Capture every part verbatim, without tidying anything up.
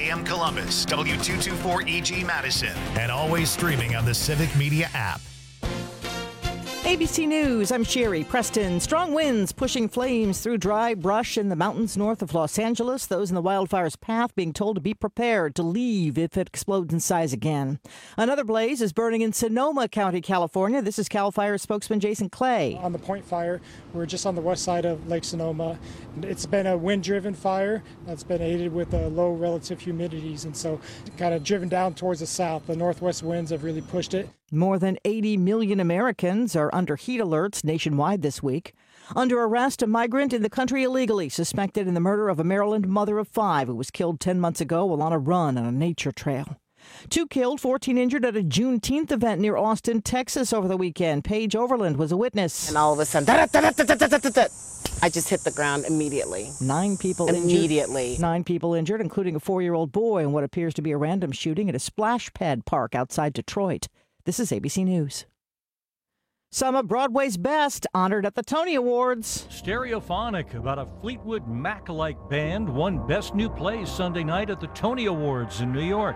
M Columbus, W two twenty-four E G Madison, and always streaming on the Civic Media app. A B C News, I'm Sherry Preston. Strong winds pushing flames through dry brush in the mountains north of Los Angeles. Those in the wildfire's path being told to be prepared to leave if it explodes in size again. Another blaze is burning in Sonoma County, California. This is CAL FIRE spokesman Jason Clay. On the Point Fire, we're just on the west side of Lake Sonoma. It's been a wind-driven fire that's been aided with uh, low relative humidities, and so kind of driven down towards the south. The northwest winds have really pushed it. More than eighty million Americans are under heat alerts nationwide this week. Under arrest, a migrant in the country illegally, suspected in the murder of a Maryland mother of five who was killed ten months ago while on a run on a nature trail. Two killed, fourteen injured at a Juneteenth event near Austin, Texas over the weekend. Paige Overland was a witness. And all of a sudden, da, da, da, da, da, da, da, da, I just hit the ground immediately. Nine people immediately. injured. Nine people injured, including a four-year-old boy in what appears to be a random shooting at a splash pad park outside Detroit. This is A B C News. Some of Broadway's best honored at the Tony Awards. Stereophonic, about a Fleetwood Mac-like band, won Best New Play Sunday night at the Tony Awards in New York.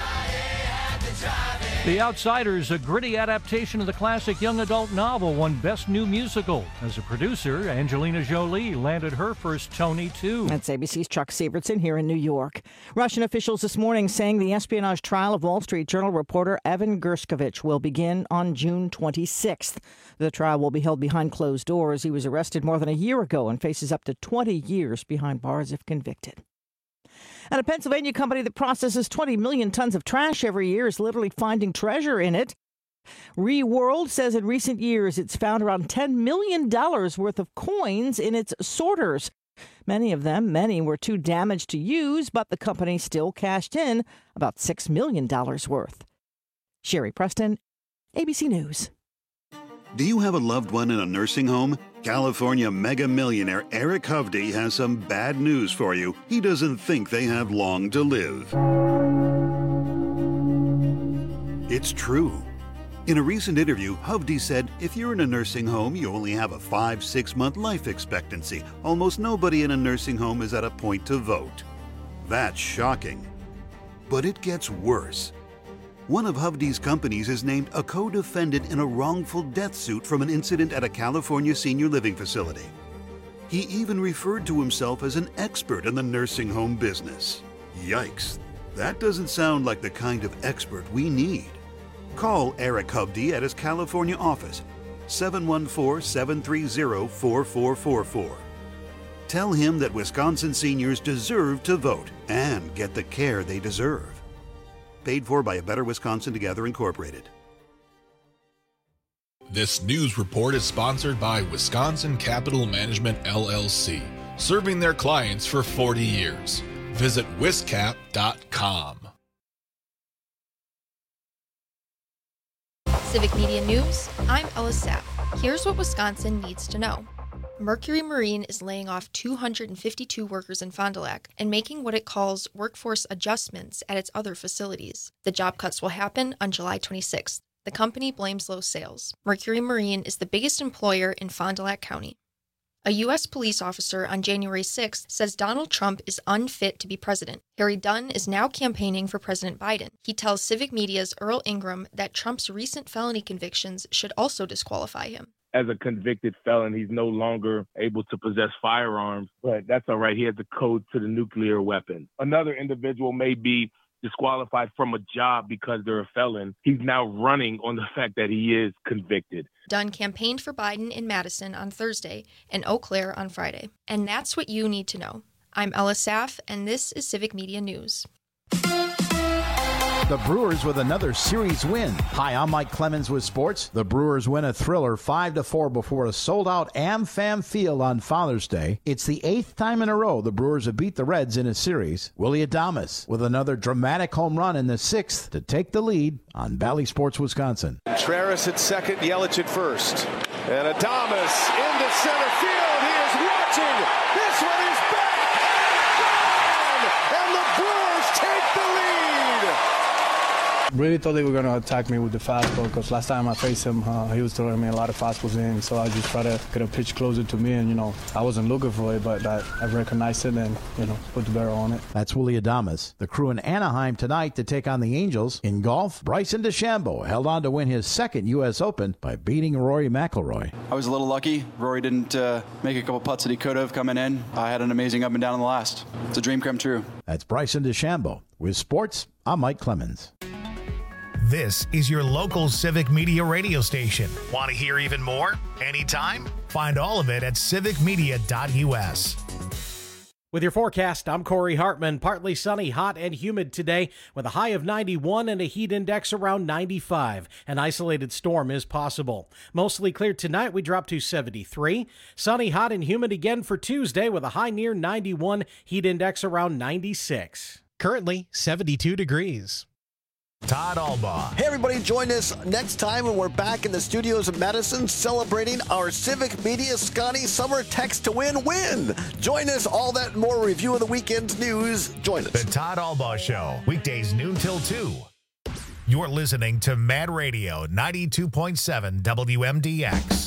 The Outsiders, a gritty adaptation of the classic young adult novel, won Best New Musical. As a producer, Angelina Jolie landed her first Tony, too. That's A B C's Chuck Sievertson here in New York. Russian officials this morning saying the espionage trial of Wall Street Journal reporter Evan Gershkovich will begin on June twenty-sixth. The trial will be held behind closed doors. He was arrested more than a year ago and faces up to twenty years behind bars if convicted. And a Pennsylvania company that processes twenty million tons of trash every year is literally finding treasure in it. ReWorld says in recent years it's found around ten million dollars worth of coins in its sorters. Many of them, many were too damaged to use, but the company still cashed in about six million dollars worth. Sherry Preston, A B C News. Do you have a loved one in a nursing home? California mega millionaire Eric Hovde has some bad news for you. He doesn't think they have long to live. It's true. In a recent interview, Hovde said, if you're in a nursing home, you only have a five, six month life expectancy. Almost nobody in a nursing home is at a point to vote. That's shocking. But it gets worse. One of Hovde's companies is named a co-defendant in a wrongful death suit from an incident at a California senior living facility. He even referred to himself as an expert in the nursing home business. Yikes, that doesn't sound like the kind of expert we need. Call Eric Hovde at his California office, seven one four, seven three zero, four four four four. Tell him that Wisconsin seniors deserve to vote and get the care they deserve. Paid for by A Better Wisconsin Together, Incorporated. This news report is sponsored by Wisconsin Capital Management, L L C, serving their clients for forty years. Visit wiscap dot com. Civic Media News, I'm Ella Sapp. Here's what Wisconsin needs to know. Mercury Marine is laying off two hundred fifty-two workers in Fond du Lac and making what it calls workforce adjustments at its other facilities. The job cuts will happen on July twenty-sixth. The company blames low sales. Mercury Marine is the biggest employer in Fond du Lac County. A U S police officer on January sixth says Donald Trump is unfit to be president. Harry Dunn is now campaigning for President Biden. He tells Civic Media's Earl Ingram that Trump's recent felony convictions should also disqualify him. As a convicted felon, he's no longer able to possess firearms, but that's all right. He has the code to the nuclear weapon. Another individual may be disqualified from a job because they're a felon. He's now running on the fact that he is convicted. Dunn campaigned for Biden in Madison on Thursday and Eau Claire on Friday. And that's what you need to know. I'm Ella Saff, and this is Civic Media News. The Brewers with another series win. Hi, I'm Mike Clemens with sports. The Brewers win a thriller five to four before a sold-out AmFam Field on Father's Day. It's the eighth time in a row the Brewers have beat the Reds in a series. Willie Adames with another dramatic home run in the sixth to take the lead on Bally Sports Wisconsin. Contreras at second, Yelich at first. And Adames into center field. He is watching. This one is back. And the Brewers take the lead. Really thought they were going to attack me with the fastball because last time I faced him, uh, he was throwing me a lot of fastballs in. So I just tried to get a pitch closer to me, and, you know, I wasn't looking for it, but I, I recognized it and, you know, put the barrel on it. That's Willie Adames. The Crew in Anaheim tonight to take on the Angels. In golf, Bryson DeChambeau held on to win his second U S Open by beating Rory McIlroy. I was a little lucky. Rory didn't uh, make a couple putts that he could have coming in. I had an amazing up and down in the last. It's a dream come true. That's Bryson DeChambeau. With sports, I'm Mike Clemens. This is your local Civic Media radio station. Want to hear even more? Anytime? Find all of it at civic media dot u s. With your forecast, I'm Corey Hartman. Partly sunny, hot, and humid today with a high of ninety-one and a heat index around ninety-five. An isolated storm is possible. Mostly clear tonight, we drop to seventy-three. Sunny, hot, and humid again for Tuesday with a high near ninety-one, heat index around ninety-six. Currently seventy-two degrees. Todd Albaugh. Hey, everybody, join us next time when we're back in the studios of Madison celebrating our Civic Media Scotty Summer Text to Win win. Join us, all that and more review of the weekend's news. Join us. The Todd Albaugh Show, weekdays noon till two. You're listening to Mad Radio ninety-two point seven W M D X.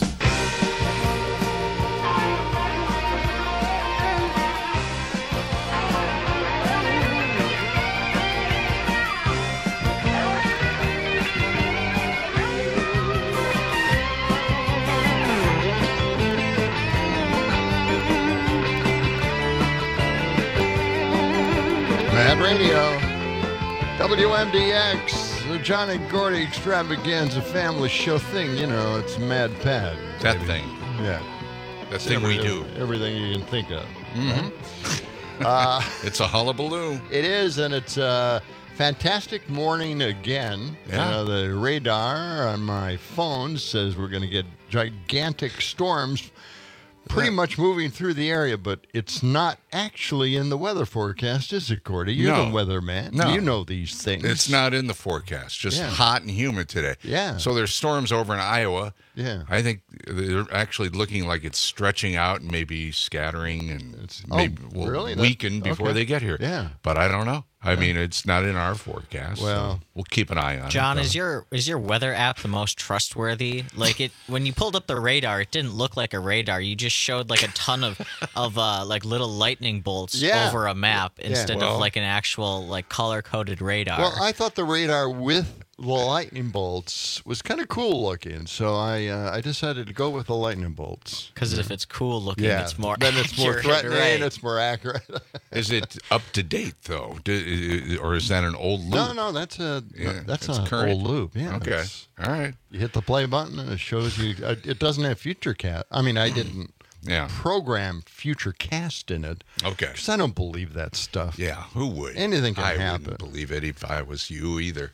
Mad Radio, W M D X, the John and Gordy Extravaganza family show thing. You know, it's Mad Pad. That thing. Yeah. That thing we do. Everything you can think of. Mm-hmm. uh, it's a hullabaloo. It is, and it's a fantastic morning again. Yeah. Uh, the radar on my phone says we're going to get gigantic storms pretty much moving through the area, but it's not actually in the weather forecast, is it, Gordy? You're No. the weatherman. No. You know these things. It's not in the forecast. Just Yeah. hot and humid today. Yeah. So there's storms over in Iowa. Yeah. I think they're actually looking like it's stretching out and maybe scattering and it's Oh, maybe will really? That- weaken before okay. they get here. Yeah. But I don't know. I mean, it's not in our forecast. Well, so we'll keep an eye on John, it. is your is your weather app the most trustworthy? Like it when you pulled up the radar, it didn't look like a radar. You just showed like a ton of of uh, like little lightning bolts Yeah. over a map instead Well- of like an actual like color coded radar. Well, I thought the radar with the lightning bolts was kind of cool looking, so I uh, I decided to go with the lightning bolts. Because if it's cool looking, Yeah, it's more then it's more accurate, threatening. right? It's more accurate. Is it up to date though, Do, or is that an old loop? No, no, that's a Yeah, that's it's an current. old loop. Yeah. Okay. it's- All right. You hit the play button and it shows you. uh, It doesn't have future cast. I mean, I didn't Yeah. program future cast in it. Okay. Because I don't believe that stuff. Yeah, who would? Anything can I happen. wouldn't believe it if I was you either.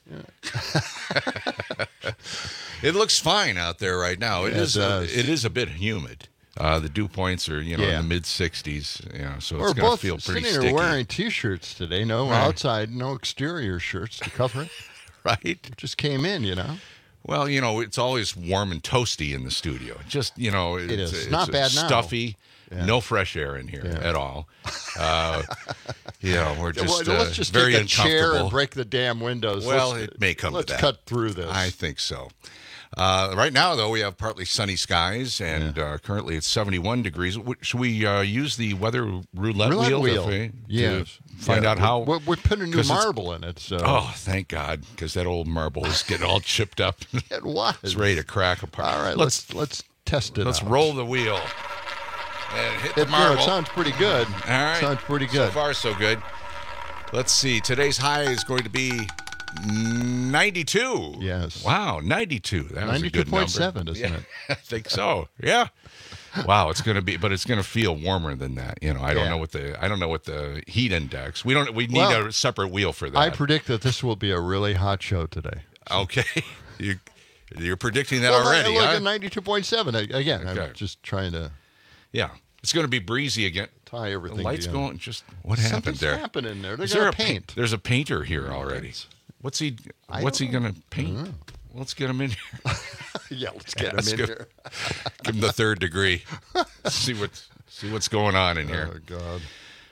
It looks fine out there right now. It Yeah, it is. does. A, it is a bit humid. Uh, the dew points are, you know, Yeah. in the mid sixties. You know, so We're it's going to both feel pretty sitting sticky, here wearing T-shirts today. No Right. outside, no exterior shirts to cover it. right? Just came in, you know. Well, you know, it's always warm and toasty in the studio. Just, you know, it's, It is. it's Not bad now. stuffy. Yeah. No fresh air in here Yeah. at all. Uh, you know, we're Yeah, just well, uh, let's just very take a chair uncomfortable. and break the damn windows. Well, Let's- it may come Let's to that. cut through this. I think so. Uh, right now, though, we have partly sunny skies, and uh, currently it's seventy-one degrees. W- Should we uh, use the weather roulette, Roulette wheel, wheel. To, fi- Yes. to find Yeah, out how? we- we put a new 'cause it's- marble in it, so- Oh, thank God, because that old marble is getting all chipped up. It was. It's ready to crack apart. All right, let's let's let's test it. let's out. roll the wheel and hit the It, you know, it marble. sounds pretty good. All right, Sounds pretty So good. far, so good. Let's see. Today's high is going to be ninety-two. Yes. Wow, ninety-two. That was a good number. ninety-two point seven, isn't Yeah, it? I think so. Yeah. Wow, it's going to be, but it's going to feel warmer than that. You know, I don't Yeah. know what the I don't know what the heat index. We don't. We need Well, a separate wheel for that. I predict that this will be a really hot show today. Okay, you you're predicting that Well, already. Look huh? at ninety-two point seven again. Okay. I'm just trying to Yeah, it's going to be breezy again. tie everything. The lights together. going. Just what happened Something's there? happening there. They're Is there gonna a pa- paint. There's a painter here already. What's he? I What's he don't going to paint? Let's get him in here. Yeah, let's get him Ask in here. Give him the third degree. see what see what's going on in here. Oh God.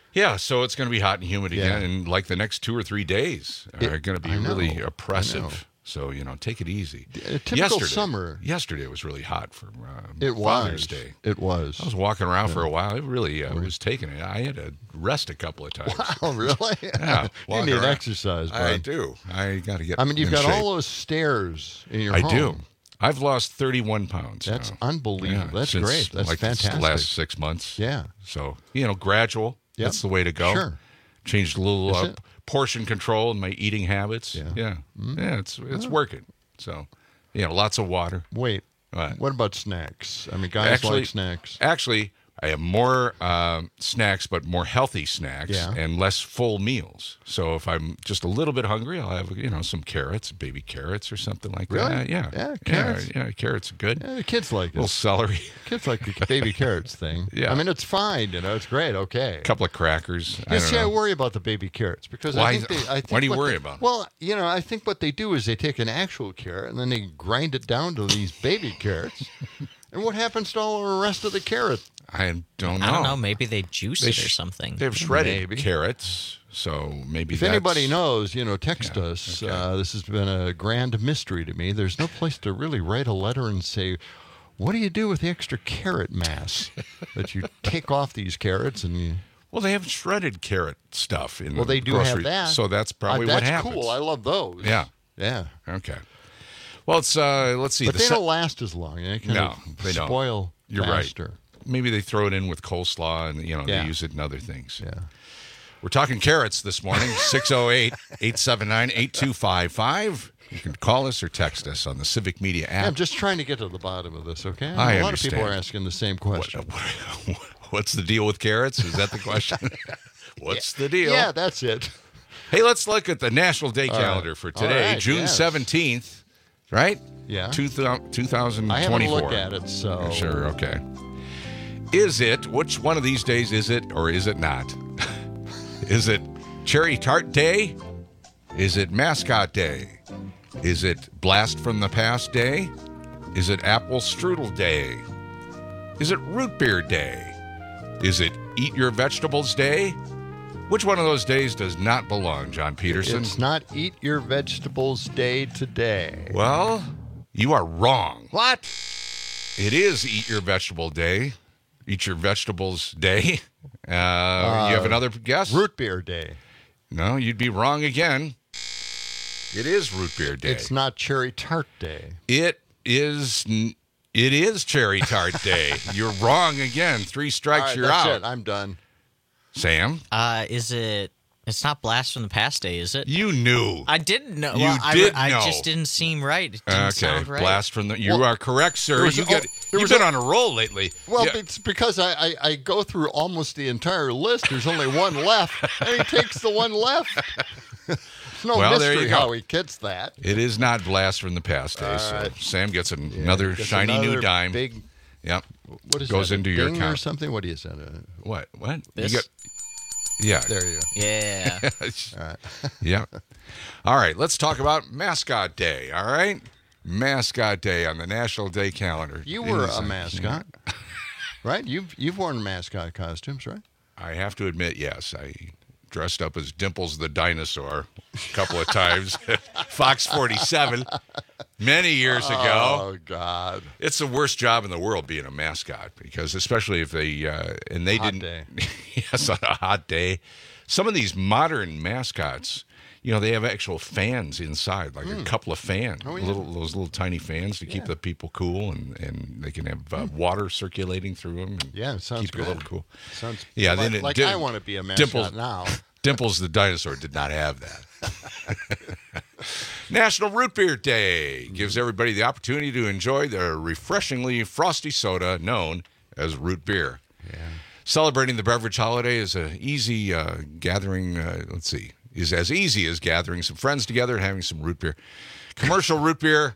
Yeah, so it's going to be hot and humid Yeah. again, and like the next two or three days are It- going to be I know, really I know. oppressive. So, you know, take it easy. A typical yesterday, summer. Yesterday was really hot for uh, It Father's was. Day. It was. I was walking around Yeah. for a while. It really uh, was taking it. I had to rest a couple of times. Wow, really? Yeah, You walking need around. exercise, I bud. do. I got to get I mean, you've in got shape. all those stairs in your I home. do. I've lost thirty-one pounds. That's now. unbelievable. That's since, great. That's like fantastic. The last six months. Yeah. So, you know, gradual. Yep. That's the way to go. Sure. Changed a little Is uh, it? portion control in my eating habits. Yeah. Yeah. Mm. Yeah, it's it's Oh. working. So, you know, lots of water. Wait. What? What about snacks? I mean, guys Actually- like snacks. Actually, I have more um, snacks, but more healthy snacks Yeah. and less full meals. So if I'm just a little bit hungry, I'll have, you know, some carrots, baby carrots or something like Really? that. Yeah. Yeah, carrots. Yeah, yeah, carrots are good. Yeah, the kids like little it. celery. Kids like the baby carrots thing. Yeah. I mean, it's fine. You know, it's great. Okay. A couple of crackers. I You don't see, I know. worry about the baby carrots because Why- I think they. I think why do you what worry they- about 'em? Well, you know, I think what they do is they take an actual carrot and then they grind it down to these baby carrots. And what happens to all the rest of the carrot? I don't know. I don't know. Maybe they juice They it or sh- something. They have shredded Maybe. carrots, so maybe If that's... anybody knows, you know, text us. Uh, this has been a grand mystery to me. There's no place to really write a letter and say, what do you do with the extra carrot mass that you take off these carrots and you... Well, they have shredded carrot stuff in Well, the they do grocery, have that. so that's probably Uh, what that's happens. cool. I love those. Yeah. Yeah. Okay. Well, it's uh, let's see. But the they se- don't last as long. They kind no, of they don't. spoil You're faster. right. Maybe they throw it in with coleslaw and, you know, Yeah. they use it in other things. Yeah. We're talking carrots this morning. six oh eight, eight seven nine, eight two five five. You can call us or text us on the Civic Media app. Yeah, I'm just trying to get to the bottom of this, okay? I A lot understand. of people are asking the same question. What's the deal with carrots? Is that the question? What's the deal? Yeah, that's it. Hey, let's look at the National Day All right. calendar for All today, right, June yes. seventeenth, right? Yeah. two thousand twenty-four. I haven't looked at it, so... Sure, okay. Is it, which one of these days is it, or is it not? Is it Cherry Tart Day? Is it Mascot Day? Is it Blast from the Past Day? Is it Apple Strudel Day? Is it Root Beer Day? Is it Eat Your Vegetables Day? Which one of those days does not belong, John Peterson? It's not Eat Your Vegetables Day today. Well, you are wrong. What? It is Eat Your Vegetable Day. Eat Your Vegetables Day. Uh, you have another guess? Root Beer Day. No, you'd be wrong again. It is Root Beer Day. It's not Cherry Tart Day. It is. n- It is Cherry Tart Day. You're wrong again. Three strikes, All right, you're that's out. it. I'm done. Sam, Uh, is it? It's not Blast from the Past Day, is it? you knew. I didn't know. You well, I, did I know. just didn't seem right. It didn't Okay, sound right. blast from the. You Well, are correct, sir. there was You a- get. oh, there You've was been a- on a roll lately. Well, Yeah. it's because I, I, I go through almost the entire list. There's only one left, and he takes the one left. It's no Well, there mystery you go. how he gets that. It is not Blast from the Past Day. All So right. Sam gets an, another Gets shiny another new dime. Big. Yep. What is Goes that? a into your ding or account. something? What do you say? Uh, What? What? This? You got. Yeah. There you go. Yeah. All right. Yeah. All right. Let's talk about Mascot Day. All right. Mascot Day on the National Day calendar. You were Is- a mascot, right? You've you've worn mascot costumes, right? I have to admit, yes. I dressed up as Dimples the dinosaur a couple of times at Fox forty-seven many years ago. Oh God! It's the worst job in the world being a mascot because, especially if they uh, and they Hot didn't. day. Yes, on a hot day. Some of these modern mascots, you know, they have actual fans inside, like a couple of fans, Oh, yeah. little those little tiny fans to keep Yeah. the people cool, and, and they can have uh, water circulating through them. And Yeah, it sounds keep it a good. little cool. Sounds Yeah, like, then it like did- I want to be a mascot Dimples- now. Dimples the dinosaur did not have that. National Root Beer Day gives everybody the opportunity to enjoy the refreshingly frosty soda known as root beer. Yeah. Celebrating the beverage holiday is a easy uh, gathering. Uh, let's see, is as easy as gathering some friends together and having some root beer. Commercial root beer.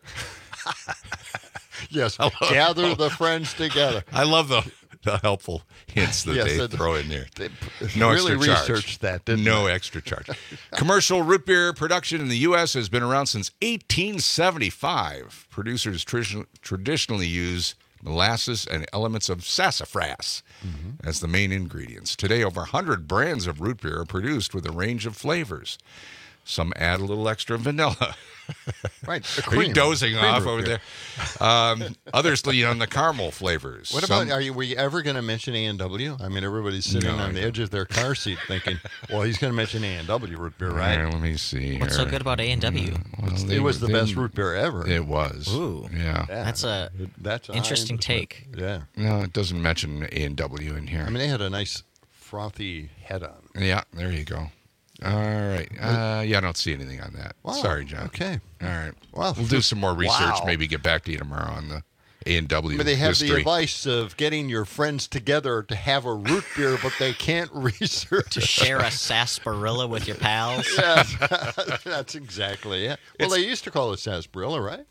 Yes, gather the friends together. I love the, the helpful hints that Yes, they that- throw in there. They No really extra charge. researched that, didn't no they? extra charge. Commercial root beer production in the U S has been around since eighteen seventy-five. Producers tradi- traditionally use molasses, and elements of sassafras mm-hmm. as the main ingredients. Today, over one hundred brands of root beer are produced with a range of flavors. Some add a little extra vanilla. Right. Are you dozing cream off over beer. there? Um, others lean on the caramel flavors. What Some, about, are you, were you ever going to mention A and W? I mean, everybody's sitting No, on the edge of their car seat thinking, well, he's going to mention A and W root beer, right? All right, let me see. What's here. so good about A and W? Well, It was the they- best root beer ever. It was. Ooh. Yeah. Yeah. That's a That's a interesting high- take. Yeah. No, it doesn't mention A and W in here. I mean, they had a nice frothy head on. Yeah, there you go. All right. Uh, yeah, I don't see anything on that. Wow. Sorry, John. Okay. All right. Well, we'll do some more research. wow. Maybe get back to you tomorrow on the A and W I mean, they have history. the advice of getting your friends together to have a root beer, but they can't research. To share a sarsaparilla with your pals. Yeah, that's exactly it. Well, It's- they used to call it sarsaparilla, right?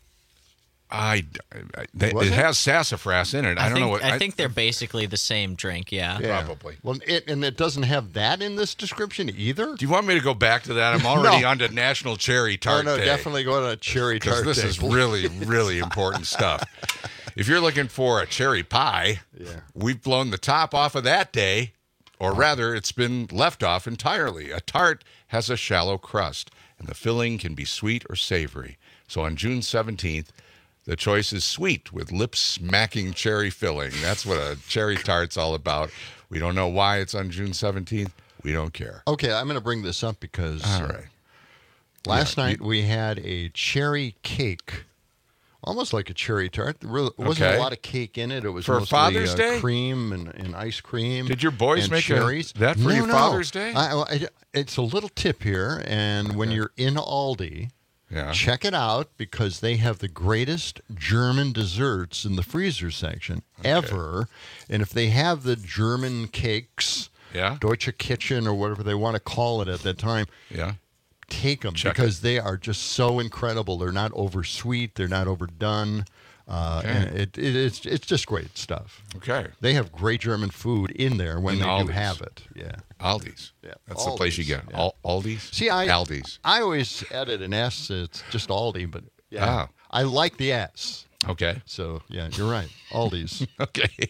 I, I they, Was it, it? has sassafras in it. I, I don't think, know what. I think they're basically the same drink, yeah. Yeah. Probably. Well, it, and it doesn't have that in this description either. Do you want me to go back to that? I'm already No. on to National Cherry Oh, Tart no, Day. definitely go to cherry Because tart this day, is please. really, really important stuff. If you're looking for a cherry pie, Yeah. we've blown the top off of that day, or rather, it's been left off entirely. A tart has a shallow crust, and the filling can be sweet or savory. So on June seventeenth, the choice is sweet with lip-smacking cherry filling. That's what a cherry tart's all about. We don't know why it's on June seventeenth. We don't care. Okay, I'm going to bring this up because All uh, right. last Yeah, night we had a cherry cake, almost like a cherry tart. There really wasn't Okay. a lot of cake in it. It was For mostly Father's uh, Day? cream and, and ice cream. Did your boys and make a- cherries. that for no, your no. Father's Day? I, I, it's a little tip here, and when you're in Aldi, Yeah. check it out because they have the greatest German desserts in the freezer section ever. And if they have the German cakes, Yeah. Deutsche Kitchen or whatever they want to call it at that time, Yeah. take them Check because they are just so incredible. They're not over sweet. They're not overdone. Uh, Okay. and it, it, it's it's just great stuff. Okay. They have great German food in there when In they Aldi's. do have it. Yeah. Aldi's. Yeah. That's the place you Aldi's, get. yeah. Al- Aldi's? See, I Aldi's. I always added an S. It's just Aldi, but yeah, Ah. I like the S. Okay. So yeah, you're right. Aldi's. Okay.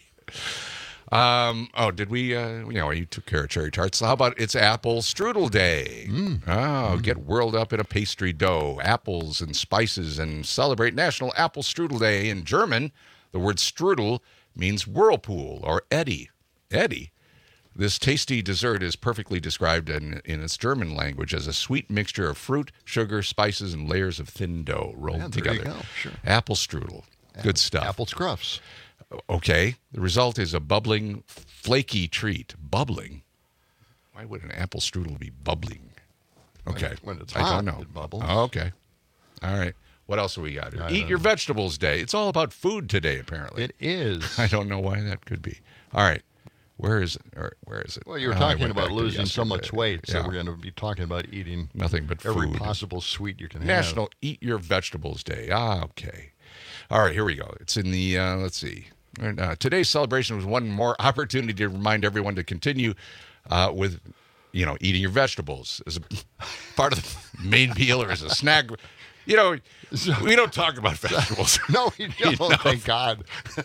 Um, oh, did we, uh, you know, you took care of cherry tarts. So how about it's Apple Strudel Day? Mm. Oh, get whirled up in a pastry dough, apples and spices, and celebrate National Apple Strudel Day. In German, the word strudel means whirlpool or eddy. Eddy. This tasty dessert is perfectly described in, in its German language as a sweet mixture of fruit, sugar, spices, and layers of thin dough rolled Yeah, there together. you go. Sure. Apple strudel. Good stuff. Apple scruffs. Okay. The result is a bubbling, flaky treat. Bubbling? Why would an apple strudel be bubbling? Okay. When it's I hot, don't know. it bubbles. Oh, okay. All right. What else do we got here? I Eat don't your know. vegetables day. It's all about food today, apparently. It is. I don't know why that could be. All right. Where is it? Or where is it? Well, you were Oh, I talking went about back to losing so much yesterday. weight, so Yeah. we're going to be talking about eating Nothing but every food. possible sweet you can have. National Eat Your Vegetables Day. Ah, okay. All right, here we go. It's in the, uh, let's see. And, uh, today's celebration was one more opportunity to remind everyone to continue uh, with, you know, eating your vegetables as a part of the main meal or as a snack. You know, we don't talk about vegetables. No, we don't. Enough. Thank God.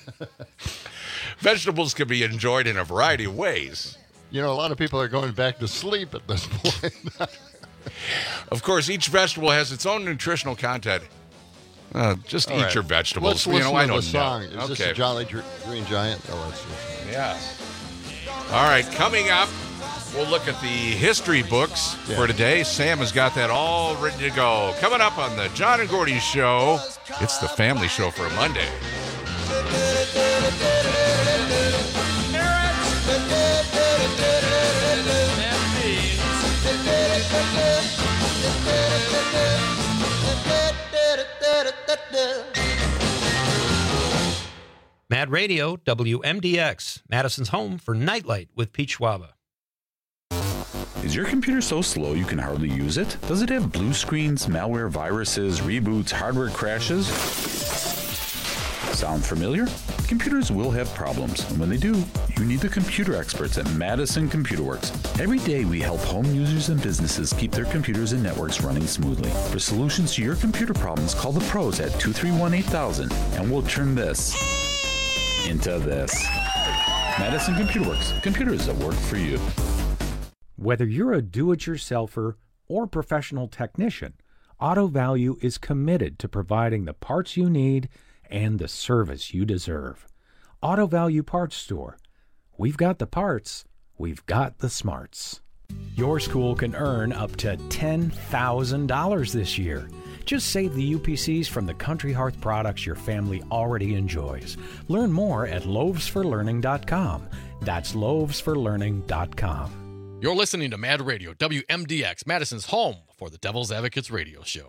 Vegetables can be enjoyed in a variety of ways. You know, a lot of people are going back to sleep at this point. Of course, each vegetable has its own nutritional content. Uh, just All eat right. your vegetables. Let's you listen know, I to don't the song. know. Is okay. this a Jolly Dr- Green Giant? Oh, let's listen. Yes. All right, coming up, we'll look at the history books Yeah. for today. Sam has got that all ready to go. Coming up on the John and Gordy Show, it's the family show for a Monday. Mad Radio, W M D X, Madison's home for Nightlight with Pete Schwaba. Is your computer so slow you can hardly use it? Does it have blue screens, malware, viruses, reboots, hardware crashes? Sound familiar? Computers will have problems, and when they do, you need the computer experts at Madison Computer Works. Every day we help home users and businesses keep their computers and networks running smoothly. For solutions to your computer problems, call the pros at two three one, eight thousand, and we'll turn this into this. Madison Computer Works. Computers that work for you. Whether you're a do-it-yourselfer or professional technician, Auto Value is committed to providing the parts you need and the service you deserve. Auto Value Parts Store. We've got the parts. We've got the smarts. Your school can earn up to ten thousand dollars this year. Just save the U P Cs from the Country Hearth products your family already enjoys. Learn more at loaves for learning dot com. That's loaves for learning dot com. You're listening to Mad Radio, W M D X, Madison's home for the Devil's Advocates radio show.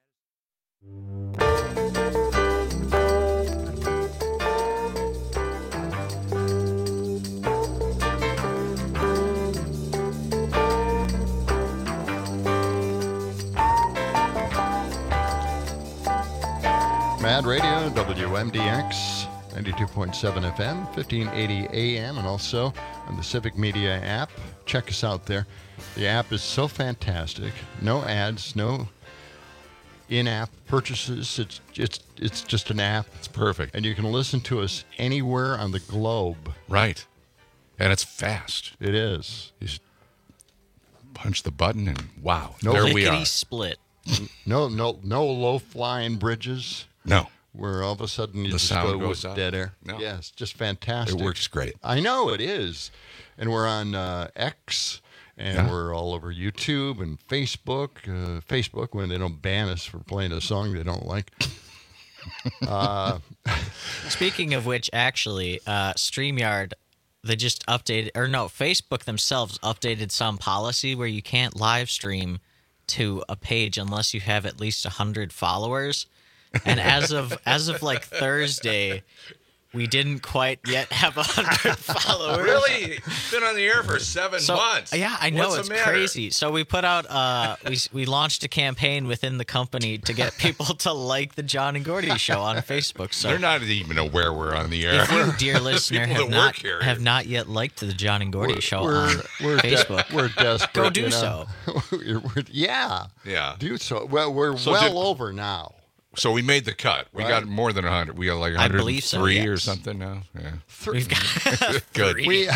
Mad Radio, W M D X, ninety-two point seven F M, fifteen eighty A M, and also on the Civic Media app. Check us out there. The app is so fantastic. No ads, no in-app purchases. It's it's it's just an app. It's perfect. And you can listen to us anywhere on the globe. Right. And it's fast. It is. You just punch the button and wow, no, there we are. Split. No, no, no low-flying bridges. No. Where all of a sudden you the just sound go goes with up. dead air. No. Yes, just fantastic. It works great. I know it is. And we're on uh, X, and Yeah. we're all over YouTube and Facebook. Uh, Facebook, when they don't ban us for playing a song they don't like. uh, Speaking of which, actually, uh, StreamYard, they just updated, or no, Facebook themselves updated some policy where you can't live stream to a page unless you have at least one hundred followers. And as of as of like Thursday, we didn't quite yet have one hundred followers. Really? Been on the air for seven So- months. Yeah, I know. What's It's the matter? crazy. So we put out, uh, we we launched a campaign within the company to get people to like the John and Gordy show on Facebook. So They're not even aware we're on the air. if you, dear listener, People have that not work here. have not yet liked the John and Gordy show we're, on we're de- Facebook, we're desperate. go do you know? so. We're- we're- yeah. Yeah. Do so. Well, we're So well did- over now. So we made the cut. We Right. got more than one hundred. We got like I believe so, one hundred three or yes. something now. Yeah. We've got Good. three. We,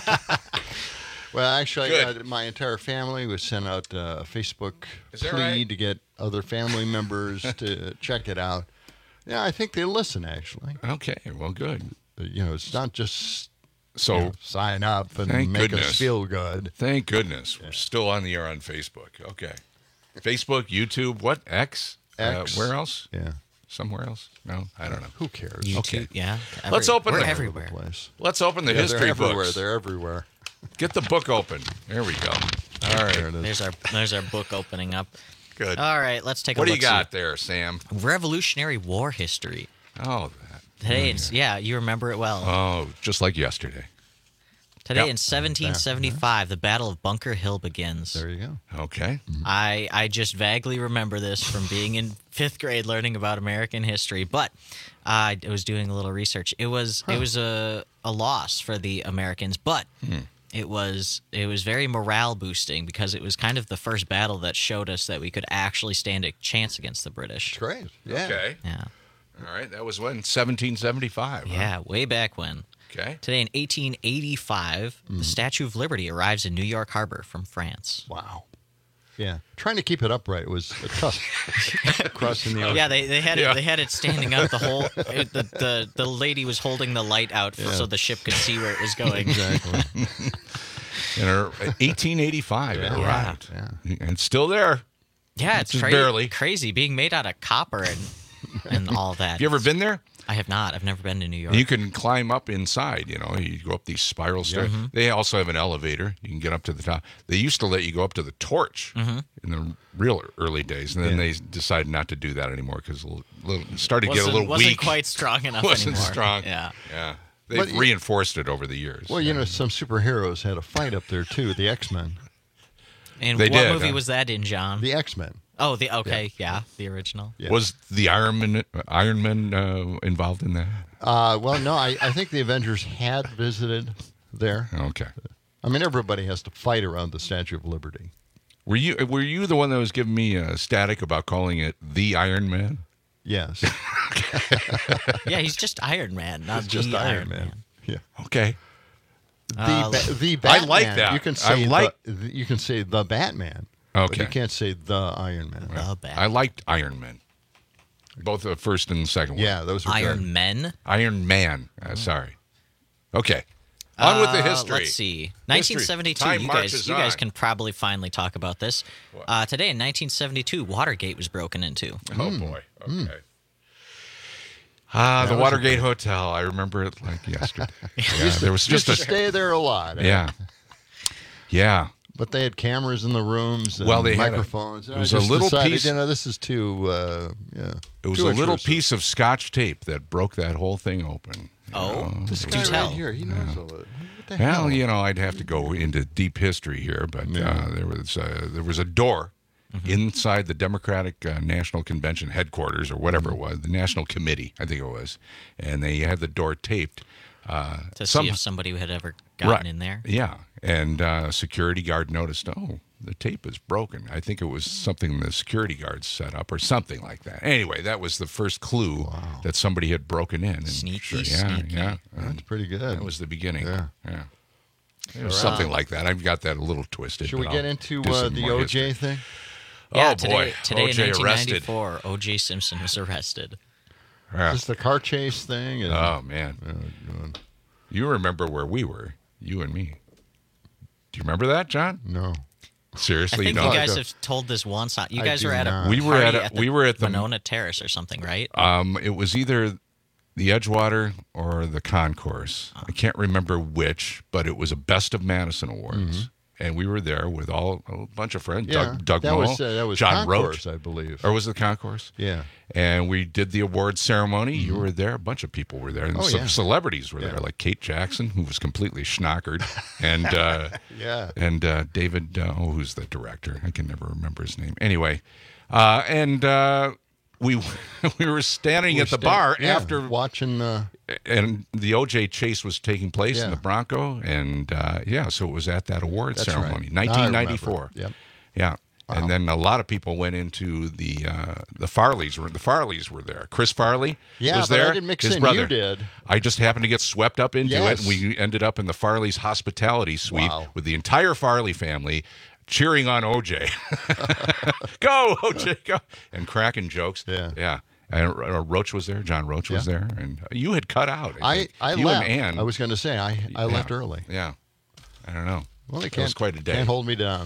well, actually, Good. uh, my entire family was sent out uh, a Facebook Is that plea right? to get other family members to check it out. Yeah, I think they listen, actually. Okay. Well, good. Uh, You know, it's not just So you know, sign up and thank make goodness. us feel good. Thank goodness. We're still on the air on Facebook. Okay. Facebook, YouTube, what? X? X. Uh, where else? Yeah. Somewhere else? No, I don't know. Who cares? YouTube, Okay. yeah. Let's Every- open we're the everywhere. Place. Let's open the Yeah, history they're everywhere. books. They're everywhere. Get the book open. There we go. All right. There it is. There's our there's our book opening up. Good. All right, let's take a What do look. you got there, Sam? Revolutionary War history. Oh, that. Today, it's, yeah, you remember it well. Oh, just like yesterday. Today Yep. in seventeen seventy-five, the Battle of Bunker Hill begins. There you go. Okay. I I just vaguely remember this from being in fifth grade learning about American history, but I was doing a little research. It was it was a a loss for the Americans, but Hmm. it was it was very morale boosting because it was kind of the first battle that showed us that we could actually stand a chance against the British. Great. Yeah. Okay. Yeah. All right. That was when? seventeen seventy-five. huh? Yeah, way back when. Okay. Today in eighteen eighty-five, the Statue of Liberty arrives in New York Harbor from France. Wow. Yeah. Trying to keep it upright was a tough crossing the ocean. Yeah, they, they had Yeah. it they had it standing up the whole it, the, the the lady was holding the light out for, Yeah. so the ship could see where it was going. Exactly. In our eighteen eighty-five, it Yeah. arrived. Yeah. And it's still there. Yeah, it's Just cra- barely. crazy being made out of copper and and all that. Have you ever been there? I have not. I've never been to New York. You can climb up inside, you know, you go up these spiral stairs. Mm-hmm. They also have an elevator. You can get up to the top. They used to let you go up to the torch Mm-hmm. in the real early days, and then Yeah. they decided not to do that anymore because it started to get a wasn't, little wasn't weak. quite strong enough wasn't anymore. strong. Yeah. Yeah. They've But you- reinforced it over the years. Well, you know, some superheroes had a fight up there too. The X-Men. And They what did, movie huh? was that in, John? The X-Men. oh, the okay, yeah, the original. Yeah. Was the Iron Man, Iron Man uh, involved in that? Uh, well, no, I, I think the Avengers had visited there. Okay. I mean, everybody has to fight around the Statue of Liberty. Were you were you the one that was giving me uh, static about calling it the Iron Man? Yes. Yeah, he's just Iron Man, not It's just the Iron Iron Man. Man. Yeah. Okay. The Uh, ba- the I Batman. like that. You can I say like- the, the- you can say the Batman. But Okay. you can't say the Iron Man. The Bat- I liked Iron Man. Both the first and the second one. Yeah, those were Iron good. Men. Iron Man. Uh, sorry. Okay. On with the Uh, history. Let's see. nineteen seventy-two. Time You guys, marches you guys on. can probably finally talk about this. Uh, today in nineteen seventy-two, Watergate was broken into. Oh boy. Okay. Ah, the That was a Watergate good- Hotel. I remember it like yesterday. We yeah, used to- there was used just to a stay there a lot. eh? Yeah. Yeah. But they had cameras in the rooms and Well, they had a- microphones. it And was I a just little decided, piece- You know, this is too. Uh, yeah. It was too a little intrusive. piece of Scotch tape that broke that whole thing open. you Oh, know. This Do guy tell. right here, he knows all that. What the Well, hell? you know, I'd have to go into deep history here, but uh, there was uh, there was a door inside the Democratic uh, National Convention headquarters, or whatever it was, the National Committee, I think it was, and they had the door taped. Uh, To some- see if somebody had ever gotten Right. in there. Yeah, and uh, a security guard noticed, oh, the tape is broken. I think it was something the security guards set up or something like that. Anyway, that was the first clue that somebody had broken in. And Sneaky, yeah, sneaky. yeah. That's pretty good. That was the beginning. Yeah. Yeah. It was All something right. like that. I've got that a little twisted. Should but we get I'll into do uh, some the more O history. J thing? Yeah, Oh, today, boy. today O in J nineteen arrested. ninety-four, O J Simpson was arrested. Yeah. Just the car chase thing. And, Oh, man. Oh, God. You remember where we were, you and me. Do you remember that, John? No. Seriously, I think you you don't? guys have told this once. You I guys do were at a not. We were party at a- at the we were at the- Monona Terrace or something, right? Um, it was either the Edgewater or the Concourse. I can't remember which, but it was a Best of Madison Awards. And we were there with all a bunch of friends. Yeah, Doug, Doug that Moe, was, uh, that was John Concourse, Roach. I believe. Or was it the Concourse? Yeah. And we did the award ceremony. You were there. A bunch of people were there. And Oh, some yeah. celebrities were Yeah. there, like Kate Jackson, who was completely schnockered. And uh, Yeah. and uh, David, uh, oh, who's the director? I can never remember his name. Anyway, uh, and uh, we we were standing We're at the sta- bar yeah, after watching. Uh, and the O J chase was taking place in Yeah. the Bronco, and uh, yeah, so it was at that award That's ceremony, right. Now I nineteen ninety-four. remember. Yep. Yeah, Wow. and then a lot of people went into the uh, the Farleys. Were the Farleys were there? Chris Farley Yeah, was but I there. didn't mix His in. brother. You did. I just happened to get swept up into Yes. it, and we ended up in the Farleys' hospitality suite Wow. with the entire Farley family. Cheering on O J, go O J, go, and cracking jokes. Yeah. yeah. And uh, Roach was there. John Roach was Yeah. there, and you had cut out. I, I, think. I you left. and Ann. I was going to say I, I Yeah. left early. Yeah, I don't know. Well, they It can't. was quite a day. Can't hold me down.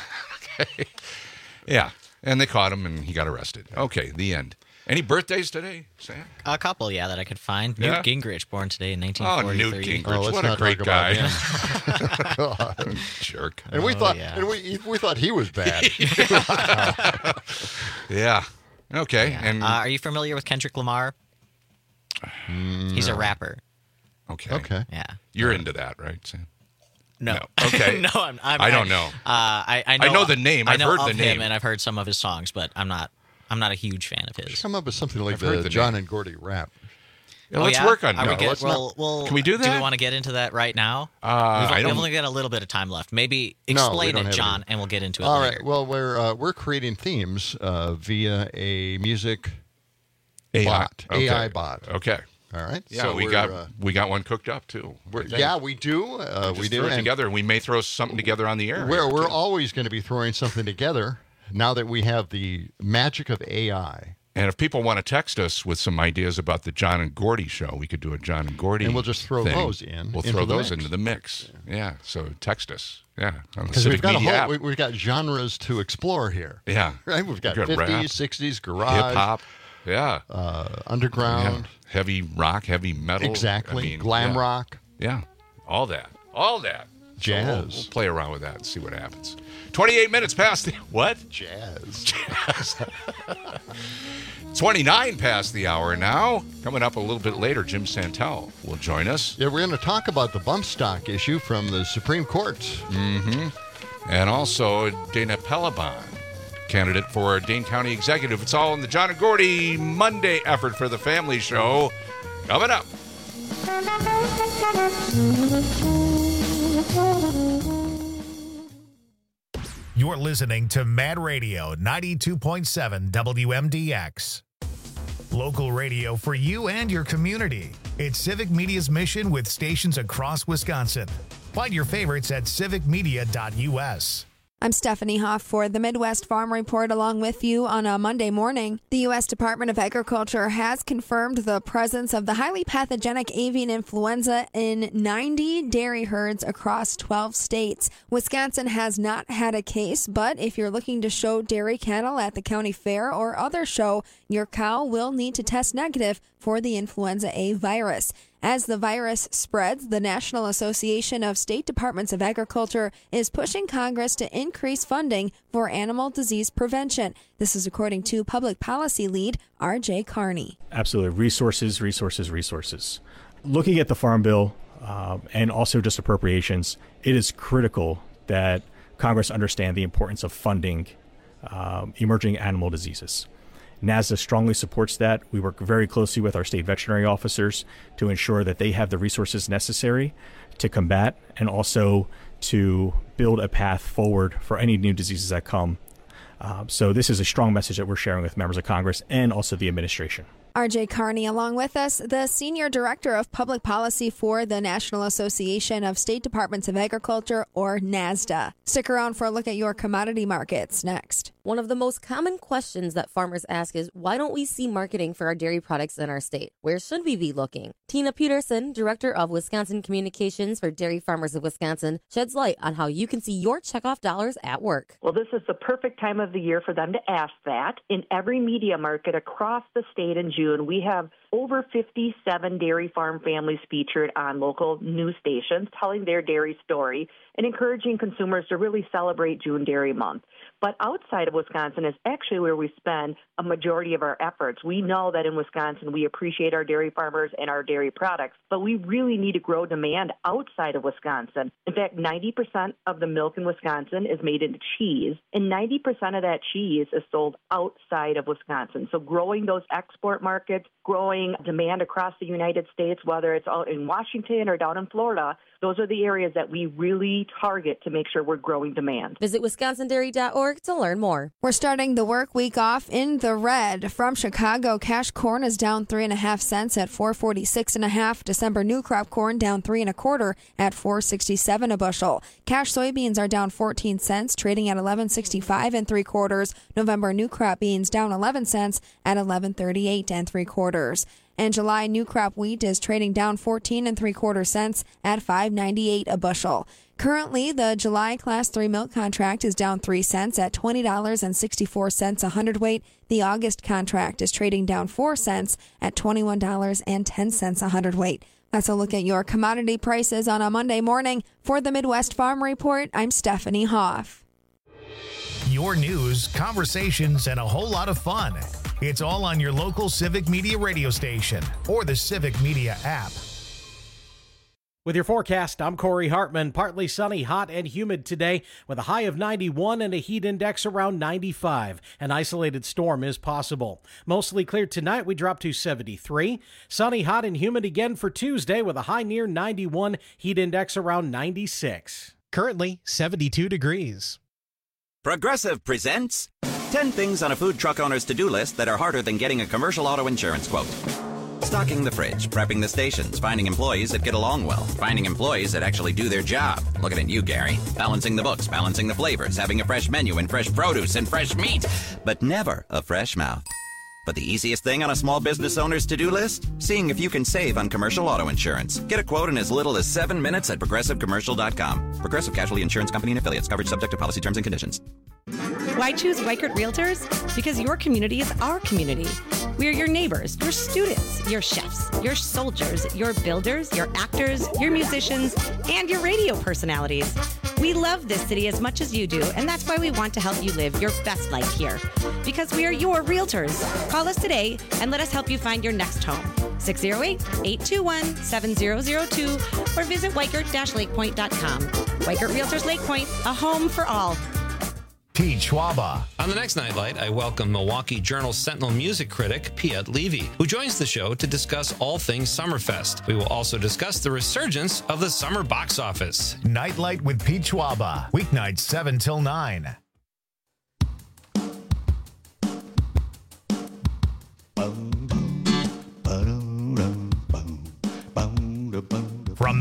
Yeah, and they caught him, and he got arrested. Okay, the end. Any birthdays today, Sam? A couple, yeah, that I could find. Yeah? Newt Gingrich, born today in nineteen Oh, forty-three. Newt Gingrich! Oh, let's what a not great talk guy. about God. Jerk. And we Oh, thought, yeah. and we we thought he was bad. Yeah. Okay. And Uh, are you familiar with Kendrick Lamar? He's a rapper. okay. okay. Yeah. You're into that, right, Sam? No. No. Okay. no, I'm, I'm. I don't know. Uh, I, I know. I know the name. I I've know heard of the name. him, and I've heard some of his songs, but I'm not. I'm not a huge fan of his. Come up with something like I've heard the the John name. and Gordy rap. Yeah, Oh, let's yeah? work on Are we that. good? Let's well, not- well, Can we do Do we that? want to get into that right now? Uh, we've, I we've don't. only got a little bit of time left. Maybe No, we explain don't it, have John, any. and we'll get into it All later. right. Well, we're uh, we're creating themes uh, via a music A I. bot, Okay. A I bot. Okay. All right. Yeah, So we we're, got uh, we got one cooked up too. I we're- think. yeah, we do. Uh, Just we do. threw it and together, and we may throw something together on the air. We're here, we're too. always going to be throwing something together now that we have the magic of A I. And if people want to text us with some ideas about the John and Gordy show, we could do a John and Gordy. And we'll just throw thing. those in We'll into throw the those mix. into the mix. Yeah. So text us. Yeah. On the Because Civic we've got a Media whole, app. we, we've got genres to explore here. Yeah. Right. We've got We've got fifties, rap, sixties, garage, hip hop. Yeah. uh, underground, Yeah. Heavy rock, heavy metal. exactly, I mean, glam yeah. rock, Yeah. All that. All that. So jazz, we'll, we'll play around with that and see what happens. twenty-eight minutes past the. What? jazz. Jazz. twenty-nine past the hour now. Coming up a little bit later, Jim Santel will join us. Yeah, we're going to talk about the bump stock issue from the Supreme Court. Mm-hmm. And also Dana Pelleban, candidate for Dane County Executive. It's all in the John and Gordy Monday effort for the family show. Coming up. You're listening to Mad Radio ninety-two point seven W M D X. Local radio for you and your community. It's Civic Media's mission with stations across Wisconsin. Find your favorites at civic media dot u s. I'm Stephanie Hoff for the Midwest Farm Report along with you on a Monday morning. The U S Department of Agriculture has confirmed the presence of the highly pathogenic avian influenza in ninety dairy herds across twelve states. Wisconsin has not had a case, but if you're looking to show dairy cattle at the county fair or other show, your cow will need to test negative for the influenza A virus. As the virus spreads, the National Association of State Departments of Agriculture is pushing Congress to increase funding for animal disease prevention. This is according to public policy lead R J Carney. Absolutely. Resources, resources, resources. Looking at the Farm Bill uh, and also just appropriations, it is critical that Congress understand the importance of funding um, emerging animal diseases. NASDA strongly supports that. We work very closely with our state veterinary officers to ensure that they have the resources necessary to combat and also to build a path forward for any new diseases that come. Uh, so this is a strong message that we're sharing with members of Congress and also the administration. R J Carney along with us, the Senior Director of Public Policy for the National Association of State Departments of Agriculture, or NASDA. Stick around for a look at your commodity markets next. One of the most common questions that farmers ask is, why don't we see marketing for our dairy products in our state? Where should we be looking? Tina Peterson, Director of Wisconsin Communications for Dairy Farmers of Wisconsin, sheds light on how you can see your checkoff dollars at work. Well, this is the perfect time of the year for them to ask that. In every media market across the state in June, we have over fifty-seven dairy farm families featured on local news stations telling their dairy story and encouraging consumers to really celebrate June Dairy Month. But outside of Wisconsin is actually where we spend a majority of our efforts. We know that in Wisconsin we appreciate our dairy farmers and our dairy products, but we really need to grow demand outside of Wisconsin. In fact, ninety percent of the milk in Wisconsin is made into cheese, and ninety percent of that cheese is sold outside of Wisconsin. So growing those export markets, growing demand across the United States, whether it's out in Washington or down in Florida, those are the areas that we really target to make sure we're growing demand. Visit wisconsin dairy dot org to learn more. We're starting the work week off in the red. From Chicago, cash corn is down three and a half cents at four forty-six and a half. December new crop corn down three and a quarter at four sixty-seven a bushel. Cash soybeans are down fourteen cents, trading at eleven sixty-five and three quarters. November new crop beans down eleven cents at eleven thirty-eight and three quarters. And July new crop wheat is trading down fourteen and three quarter cents at five ninety-eight a bushel. Currently, the July Class three milk contract is down three cents at twenty dollars and sixty-four cents a hundredweight. The August contract is trading down four cents at twenty-one dollars and ten cents a hundredweight. That's a look at your commodity prices on a Monday morning. For the Midwest Farm Report, I'm Stephanie Hoff. Your news, conversations, and a whole lot of fun. It's all on your local Civic Media radio station or the Civic Media app. With your forecast, I'm Corey Hartman. Partly sunny, hot, and humid today with a high of ninety-one and a heat index around ninety-five. An isolated storm is possible. Mostly clear tonight, we drop to seventy-three. Sunny, hot, and humid again for Tuesday with a high near ninety-one, heat index around ninety-six. Currently seventy-two degrees. Progressive presents ten things on a food truck owner's to-do list that are harder than getting a commercial auto insurance quote. Stocking the fridge, prepping the stations, finding employees that get along well, finding employees that actually do their job. Looking at you, Gary. Balancing the books, balancing the flavors, having a fresh menu and fresh produce and fresh meat, but never a fresh mouth. But the easiest thing on a small business owner's to-do list? Seeing if you can save on commercial auto insurance. Get a quote in as little as seven minutes at progressive commercial dot com. Progressive Casualty Insurance Company and Affiliates. Coverage subject to policy terms and conditions. Why choose Weichert Realtors? Because your community is our community. We are your neighbors, your students, your chefs, your soldiers, your builders, your actors, your musicians, and your radio personalities. We love this city as much as you do, and that's why we want to help you live your best life here. Because we are your realtors. Call us today and let us help you find your next home. six oh eight, eight two one, seven oh oh two or visit weichert dash lake point dot com. Weichert Realtors Lake Point, a home for all. Pete Schwaba. On the next Nightlight, I welcome Milwaukee Journal Sentinel music critic Piet Levy, who joins the show to discuss all things Summerfest. We will also discuss the resurgence of the summer box office. Nightlight with Pete Schwaba. Weeknights seven till nine.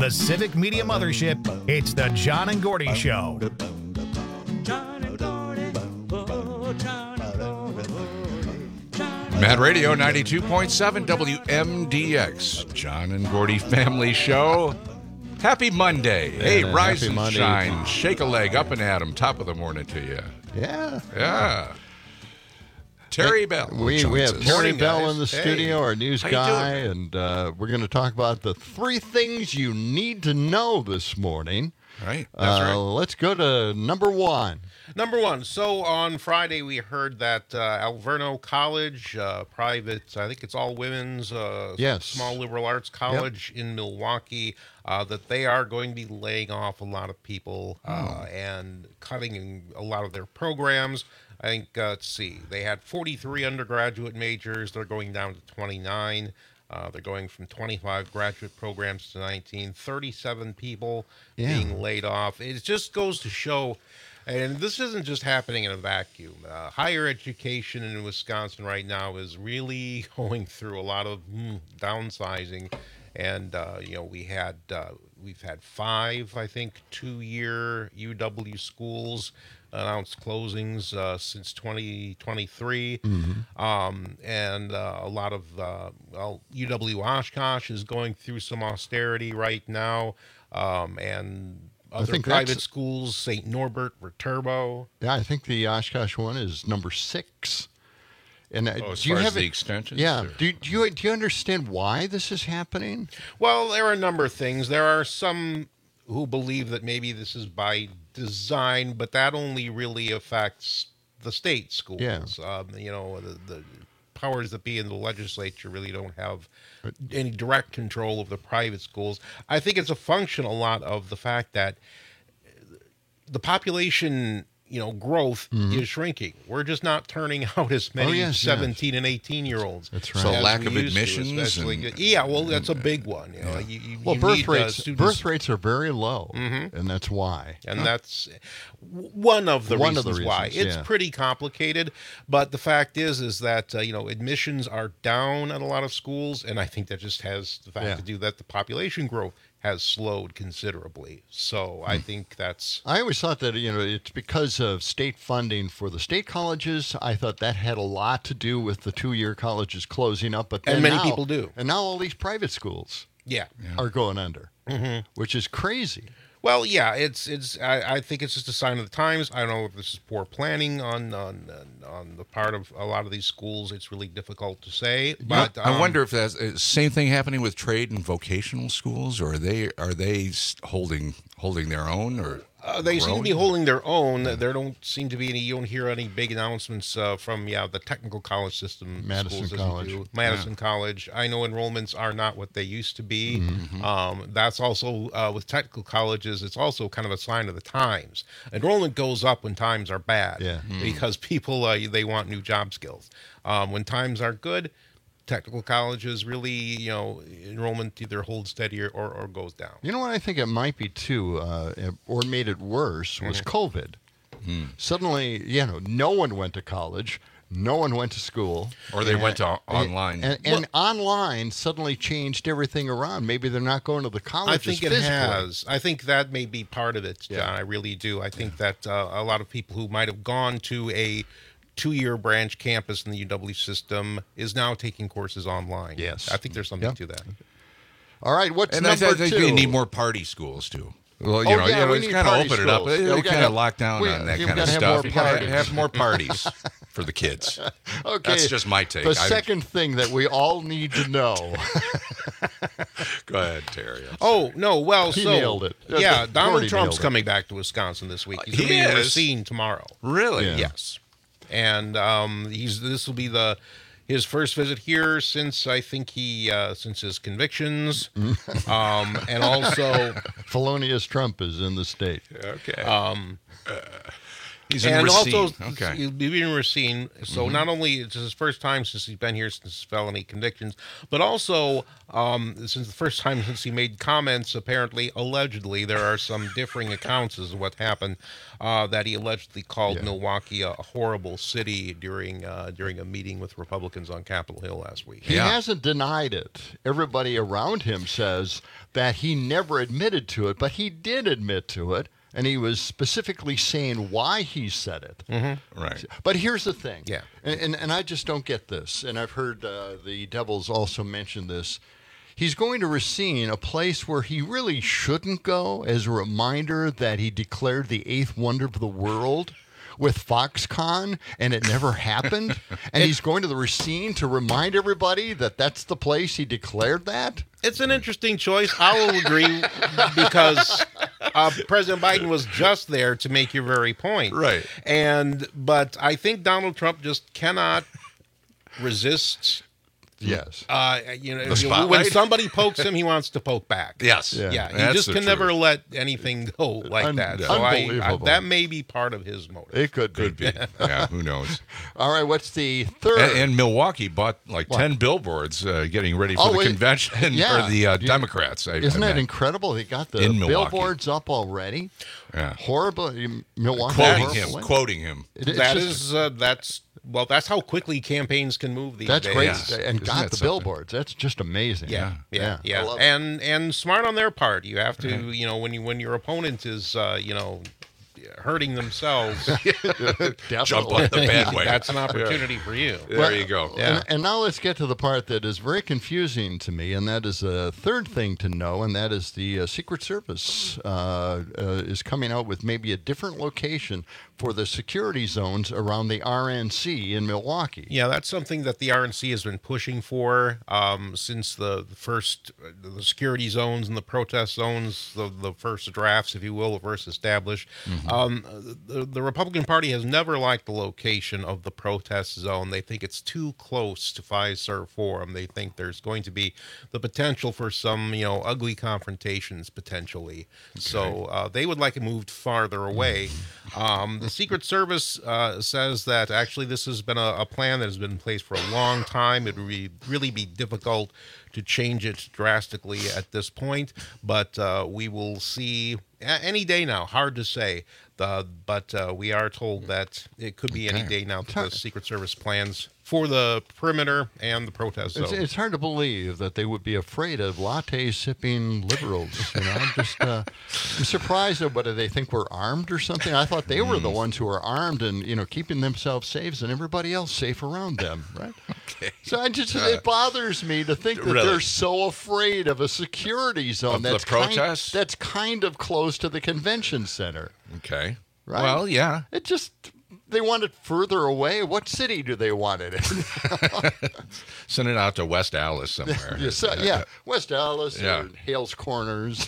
the Civic Media Mothership, it's the John and Gordy Show. Mad Radio ninety-two point seven W M D X, John and Gordy Family Show. Happy Monday. Hey, Yeah, rise happy and Monday. shine. Shake a leg up and at 'em. Top of the morning to you. Yeah. Yeah. Terry Bell. We, we joins have us. Terry Morning, Bell guys. in the Hey. studio, our news How you guy, doing? and uh, we're going to talk about the three things you need to know this morning. Right. That's uh, right. Let's go to number one. Number one. So on Friday, we heard that uh, Alverno College, uh, private, I think it's all women's, uh, Yes. small liberal arts college in Milwaukee, uh, that they are going to be laying off a lot of people uh, Oh. and cutting a lot of their programs. I think, uh, let's see, they had forty-three undergraduate majors. They're going down to twenty-nine. Uh, they're going from twenty-five graduate programs to nineteen. thirty-seven people Yeah. being laid off. It just goes to show, and this isn't just happening in a vacuum. Uh, higher education in Wisconsin right now is really going through a lot of mm, downsizing, and uh, you know we had uh, we've had five, I think, two-year U W schools announced closings uh, since twenty twenty-three, Mhm. um, and uh, a lot of uh, well, U W Oshkosh is going through some austerity right now, um, and I other think private that's- schools, Saint Norbert, Viterbo. Yeah, I think the Oshkosh one is number six. And uh, Oh, as do you far as have the it- extensions, Yeah. or- Do, do you do you understand why this is happening? Well, there are a number of things. There are some who believe that maybe this is by design, but that only really affects the state schools. Yeah. Um, you know, the, the powers that be in the legislature really don't have any direct control of the private schools. I think it's a function a lot of the fact that the population, you know, growth Mhm. is shrinking. We're just not turning out as many Oh, yes, yes. seventeen and eighteen year olds. That's right. So as lack we of used to, admissions especially- and- yeah, well, that's a big one. You know, you, you, Well, you birth need, uh, rates students- birth rates are very low, Mhm. and that's why. and that's w- one of the One of reasons the why reasons, it's yeah. pretty complicated. But the fact is, is that uh, you know admissions are down at a lot of schools, and I think that just has the fact Yeah. to do that the population growth has slowed considerably. So Hmm. I think that's I always thought that you know it's because of state funding for the state colleges. I thought that had a lot to do with the two-year colleges closing up, but then And many now- people do. And now all these private schools, Yeah. are going under, Mhm. which is crazy. Well, yeah, it's it's. I, I think it's just a sign of the times. I don't know if this is poor planning on on on the part of a lot of these schools. It's really difficult to say. But I um, wonder if that's uh, same thing happening with trade and vocational schools, or are they are they s- holding holding their own, or Uh, they seem to be growing? holding their own. There don't seem to be any. You don't hear any big announcements uh, from yeah the technical college system. Madison schools doesn't College. do. Madison College. I know enrollments are not what they used to be. Mhm. Um, that's also uh, with technical colleges. It's also kind of a sign of the times. Enrollment goes up when times are bad. Yeah. Mm. Because people uh, they want new job skills. Um, when times are good, technical colleges really you know enrollment either holds steady or, or, or goes down. You know what I think it might be too, uh, or made it worse was Mhm. COVID. Suddenly, you know, no one went to college, no one went to school, Or they And- went to and- online. and, and online suddenly changed everything around. Maybe they're not going to the I colleges think it physically. has. I think that may be part of it, John. I really do. I think that uh, a lot of people who might have gone to a two-year branch campus in the U W system is now taking courses online. Yes. I think there's something to that. All right, what's and I number think two? we need more party schools too. Well, you Oh, know, yeah, you know, we it's need kind of party open it up. schools. We Yeah, we kind gotta- of lock down we- on that you've kind of gotta have stuff. more You gotta parties. have more parties for the kids. Okay, That's just my take. The I- second thing that we all need to know. Go ahead, Terry. Oh no! Well, He so nailed it. Uh, yeah, Gordy Donald nailed Trump's it. coming back to Wisconsin this week. He's He going to be in is? Racine tomorrow. Really? Yeah. Yes, and um, he's this will be the his first visit here since I think he uh, since his convictions, um, and also Felonious Trump is in the state. Okay. um, He's in and Racine. also, Okay. he'll be in Racine. So Mhm. not only it's his first time since he's been here since his felony convictions, but also um, since the first time since he made comments. Apparently, allegedly, there are some differing accounts as to what happened. Uh, that he allegedly called Milwaukee a, a horrible city during uh, during a meeting with Republicans on Capitol Hill last week. He hasn't denied it. Everybody around him says that he never admitted to it, but he did admit to it. And he was specifically saying why he said it. Mm-hmm. Right. But here's the thing. Yeah. And, and, and I just don't get this. And I've heard uh, the Devils also mention this. He's going to Racine, a place where he really shouldn't go, as a reminder that he declared the eighth wonder of the world with Foxconn, and it never happened. And he's going to the Racine to remind everybody that that's the place he declared that. It's an interesting choice. I will agree because uh, President Biden was just there to make your very point. Right. And but I think Donald Trump just cannot resist. Yes. Uh, you know, The when spotlight? somebody pokes him, he wants to poke back. Yes. Yeah. Yeah. He That's just the can truth. never let anything go like Un- that. So I, I, unbelievable. that may be part of his motive. It could be. Could be. Yeah, who knows? All right, what's the third? And, and Milwaukee bought like What? ten billboards uh, getting ready for Oh, the wait. convention Yeah. for the uh, You- Democrats. I, Isn't I that meant. incredible? They got the In Milwaukee. billboards up already. Yeah. Horrible. Milwaukee. Quoting horrible him, win. quoting him. It- it's That just- is, uh, that's well, that's how quickly campaigns can move these That's days. great. Yes. And Isn't got that the something? billboards. That's just amazing. Yeah, yeah, yeah, I love it. and and smart on their part. You have to, you know, when you when your opponent is, uh, you know, hurting themselves, Jump on the bandwagon. That's an opportunity for you. There Well, you go. Yeah. And, and now let's get to the part that is very confusing to me, and that is a third thing to know, and that is the uh, Secret Service uh, uh, is coming out with maybe a different location for the security zones around the R N C in Milwaukee. Yeah, that's something that the R N C has been pushing for um, since the the first uh, the security zones and the protest zones, the the first drafts, if you will, were first established. Mm-hmm. Um, the, the Republican Party has never liked the location of the protest zone. They think it's too close to Fiserv Forum. They think there's going to be the potential for some, you know, ugly confrontations potentially. So uh, they would like it moved farther away. Um, the Secret Service uh, says that actually this has been a, a plan that has been in place for a long time. It would be, really be difficult to change it drastically at this point, but uh, we will see a- any day now. Hard to say, uh, but uh, we are told that it could be any Okay. day now that the Secret Service plans for the perimeter and the protest It's, zone. it's hard to believe that they would be afraid of latte sipping liberals. You know, I'm just uh, I'm surprised at whether they think we're armed or something. I thought they were the ones who were armed and, you know, keeping themselves safe and everybody else safe around them, right? Okay. So I just it bothers me to think that Really? they're so afraid of a security zone Of the that's kind, protests? that's kind of close to the convention center. Okay. Right? Well, yeah. It just they want it further away. What city do they want it in? Send it out to West Allis somewhere. Yeah, so- yeah, West Allis Yeah. or Hales Corners.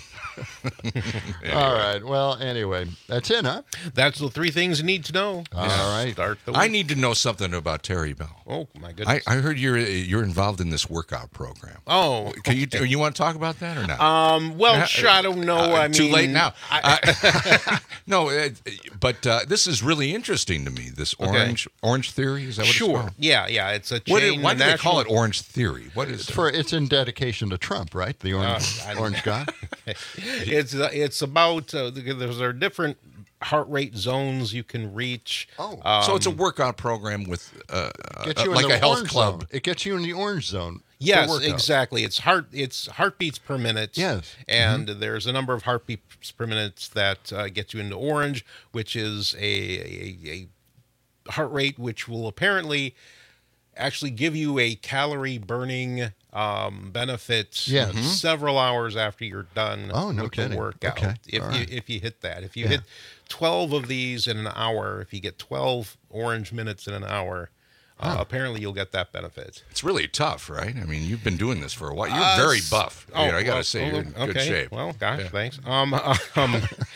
Anyway. All right. Well, anyway, that's it, huh? That's the three things you need to know. All right. Start the I week. need to know something about Terry Bell. Oh my I, goodness. I heard you're you're involved in this workout program. oh, Can you you want to talk about that or not? Um. Well, Uh, sure, I don't know. Uh, I mean, too late now. I- Uh, no, uh, but uh, this is really interesting to me. This Okay. orange orange theory is that what it's sure. called? Yeah. Yeah. It's a What, chain. why do they national- call it orange theory? What is It's it? for it's in dedication to Trump, right? The orange Uh, I don't- orange god. it's uh, it's about uh, there's there are different heart rate zones you can reach. Oh. so it's a Um, workout program with uh, Gets uh, you like in the a health orange club. zone. It gets you in the orange zone. for Yes, workout. exactly. It's heart. It's heartbeats per minute. Yes. and there's a number of heartbeats per minute that uh, get you into orange, which is a, a a heart rate which will apparently actually give you a calorie burning um, benefit Yes. Mhm. several hours after you're done Oh, no with kidding. the workout. Okay. If All you right. if you hit that, if you Yeah. hit twelve of these in an hour, if you get twelve orange minutes in an hour, uh, Huh. apparently you'll get that benefit. It's really tough, right? I mean, you've been doing this for a while. You're Uh, very s- buff. Oh, You know, I got to well, say, oh, you're in okay. good shape. Well, gosh, Yeah. thanks. Um, um,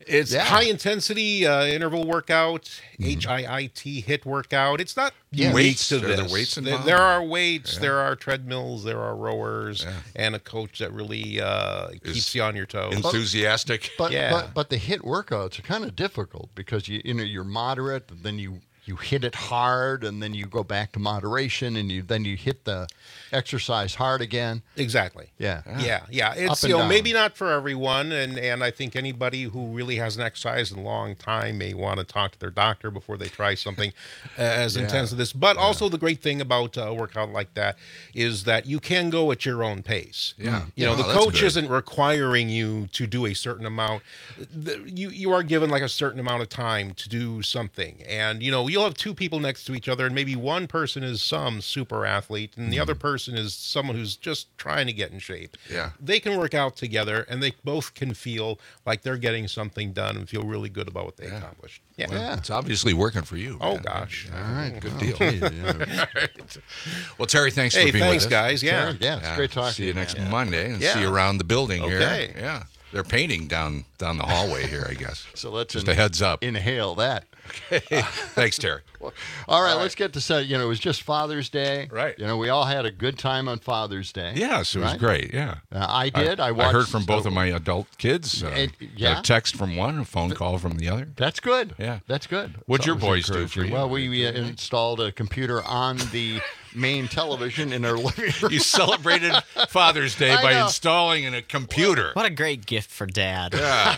It's Yeah. high intensity uh, interval workout, Mm-hmm. H I I T, HIIT workout. It's not Yeah. weights to Are there this. weights There- involved? there are weights, Yeah. there are treadmills, there are rowers, and a coach that really uh, keeps you on your toes. Enthusiastic. But, yeah. but but the hit workouts are kind of difficult because you you know you're moderate, and then you you hit it hard, and then you go back to moderation, and you then you hit the exercise hard again. Exactly. Yeah. Yeah, yeah. It's Up and you know down. maybe not for everyone, and and I think anybody who really hasn't exercised in a long time may want to talk to their doctor before they try something as Yeah. intense as this. But also the great thing about a workout like that is that you can go at your own pace. Yeah. You know, Yeah, the that's coach good. isn't requiring you to do a certain amount. The- You you are given like a certain amount of time to do something, and you know you'll have two people next to each other, and maybe one person is some super athlete, and the other person is someone who's just trying to get in shape. Yeah. They can work out together, and they both can feel like they're getting something done and feel really good about what they accomplished. Yeah. Well, it's obviously working for you. Oh man. gosh. All right, good Oh, deal. geez, yeah. All right. Well, Terry, thanks Hey, for being thanks, with us. guys. Yeah. Sure, yeah, it's great talking See to you you, next man. Monday, and Yeah. see you around the building Okay. here. Yeah, they're painting down down the hallway here, I guess. So let's just in- a heads up. Inhale that. Okay. Thanks, Terry. All right, let's get to set. You know, it was just Father's Day. Right. You know, we all had a good time on Father's Day. Yes, it was right? great. Yeah, Uh, I did. I, watched. I heard from both of my adult kids. Uh, It- got yeah. a text from one, a phone call from the other. That's good. Yeah. That's good. What'd It's your always boys do for encouraging. you? Well, we, we uh, installed a computer on the main television in our living room. You celebrated Father's Day I by know. installing in a computer. What a great gift for Dad. Yeah.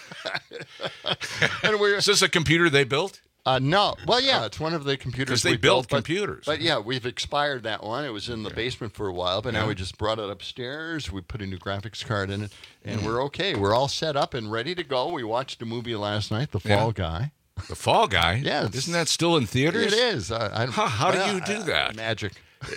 and we're, Is this a computer they built? Uh, no. Well, yeah, it's one of the computers 'Cause they we build built, but- computers. But, yeah, we've expired that one. It was in the basement for a while, but now Yeah. we just brought it upstairs. We put a new graphics card in it, and Mm. we're okay. We're all set up and ready to go. We watched a movie last night, The Fall Guy. The Fall Guy? Yeah. it's- Isn't that still in theaters? It is. I, I, Huh, how do well, you do I- that? Magic.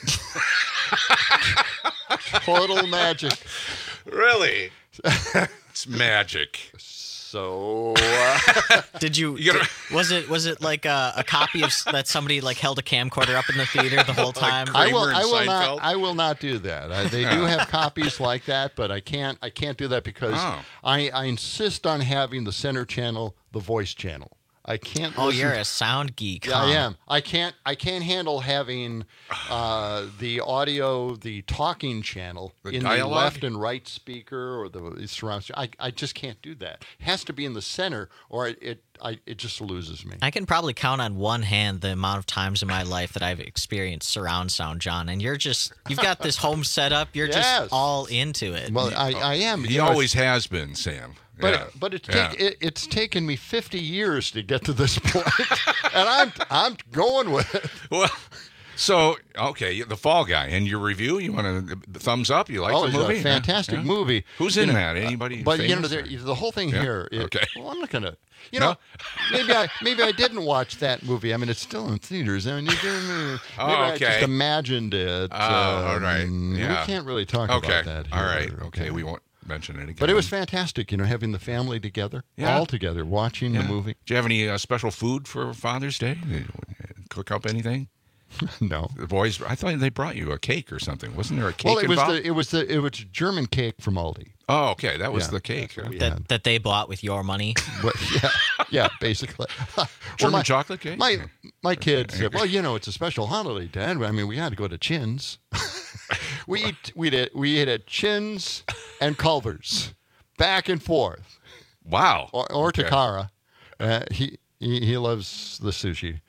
Total magic. Really? It's magic. So, uh, Did you? You gotta- did- was it was it like a, a copy of s- that somebody like held a camcorder up in the theater the whole time? I will. Kramer and I will Seinfeld? not. I will not do that. I, they do have copies like that, but I can't. I can't do that because Oh. I, I insist on having the center channel, the voice channel. I can't. Oh, listen- you're a sound geek. Yeah, I huh? am. I can't. I can't handle having uh, the audio, the talking channel The in dialogue? the left and right speaker or the surround. I, I just can't do that. It has to be in the center, or it it, I, it just loses me. I can probably count on one hand the amount of times in my life that I've experienced surround sound, John. And you're just, you've got this home set up. You're Yes. just all into it. Well, I, I am. He You know, always has been, Sam. But Yeah. but it's Yeah. take, it, it's taken me fifty years to get to this point, and I'm I'm going with it. Well, so okay, the Fall Guy, and your review. You want to thumbs up? You like oh, the it's movie? a fantastic Yeah. movie. Who's You in know, that? Anybody? But you know, famous there, or- the whole thing Yeah? here. It, Okay. Well, I'm not gonna. You No? know, maybe I maybe I didn't watch that movie. I mean, it's still in theaters. I mean, you can, uh, maybe Oh, I okay. just imagined it. Oh, all right. um, Yeah. We can't really talk Okay. about that. All here, right. Okay. We won't mention it again. But it was fantastic. You know, having the family together, Yeah. all together, watching Yeah. the movie. Do you have any uh, special food for Father's Day? Did you cook up anything? No. The boys, I thought they brought you a cake or something. Wasn't there a cake Well, it was involved? the it was the it was German cake from Aldi. Oh, okay. That was Yeah, the cake. that's what we that, had. that they bought with your money. But, yeah, yeah, basically. Well, German my- chocolate cake? My my kids said, "Well, you know, it's a special holiday, Dad. I mean, we had to go to Chin's. we eat we did we ate at Chin's and Culver's, back and forth, Wow. or, or Okay. Takara. Uh, he, he he loves the sushi.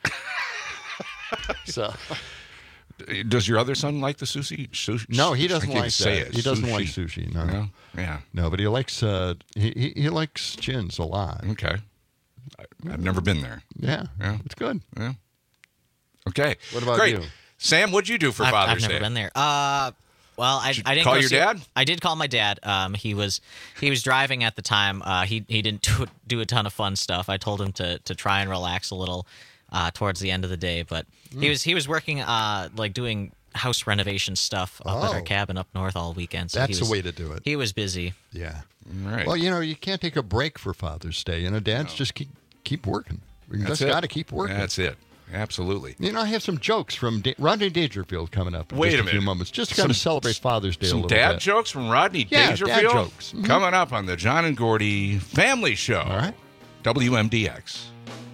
So Does your other son like the sushi? sushi no, he I doesn't can't like say that. it. He doesn't Sushi. like sushi. No, No? Yeah. no, but he likes uh he he, he likes Chin's a lot. Okay. I, I've never been there. Yeah, Yeah. it's good. Yeah. Okay. What about Great. you? Sam, what'd you do for I've, Father's I've never Day? been there. Uh, well, I, you I didn't call go your see- dad? I did call my dad. Um, he was he was driving at the time. Uh, he he didn't do, do a ton of fun stuff. I told him to to try and relax a little uh, towards the end of the day, but he Mm. was he was working uh, like doing house renovation stuff up at our Oh. cabin up north all weekend. So That's he the was, way to do it. He was busy. Yeah. Right. Well, you know, you can't take a break for Father's Day. You know, dads just keep keep working. We That's just it. got to keep working. That's it. Absolutely. You know, I have some jokes from da- Rodney Dangerfield coming up in Wait just a a, few minute. moments. Just Some- got to celebrate Father's Day a Some little dad bit. jokes from Rodney Yeah, dad Dangerfield jokes. Mhm. coming up on the John and Gordy Family Show. All right. W M D X.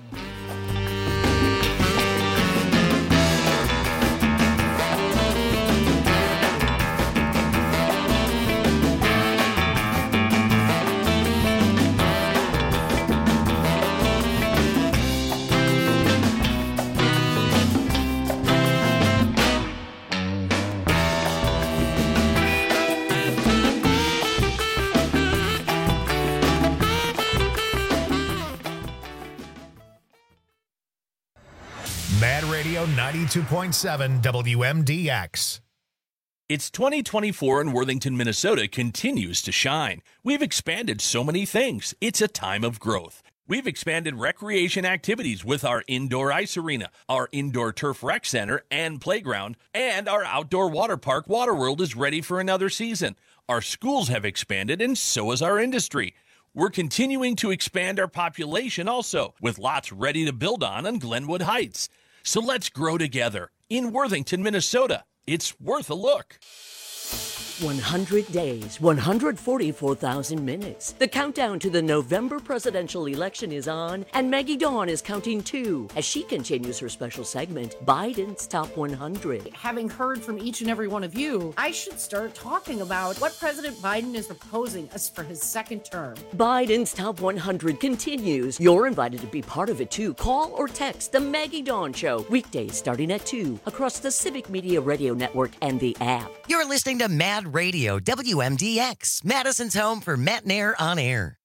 Mad Radio ninety-two point seven W M D X. It's twenty twenty-four and Worthington, Minnesota continues to shine. We've expanded so many things. It's a time of growth. We've expanded recreation activities with our indoor ice arena, our indoor turf rec center and playground, and our outdoor water park, Waterworld, is ready for another season. Our schools have expanded, and so has our industry. We're continuing to expand our population also, with lots ready to build on on Glenwood Heights. So let's grow together in Worthington, Minnesota. It's worth a look. one hundred days, one hundred forty-four thousand minutes. The countdown to the November presidential election is on, and Maggie Dawn is counting too as she continues her special segment, Biden's Top one hundred. Having heard from each and every one of you, I should start talking about what President Biden is proposing us for his second term. Biden's Top one hundred continues. You're invited to be part of it too. Call or text The Maggie Dawn Show, weekdays starting at two, across the Civic Media Radio Network and the app. You're listening to Mad Radio, W M D X, Madison's home for Matt Nair on air.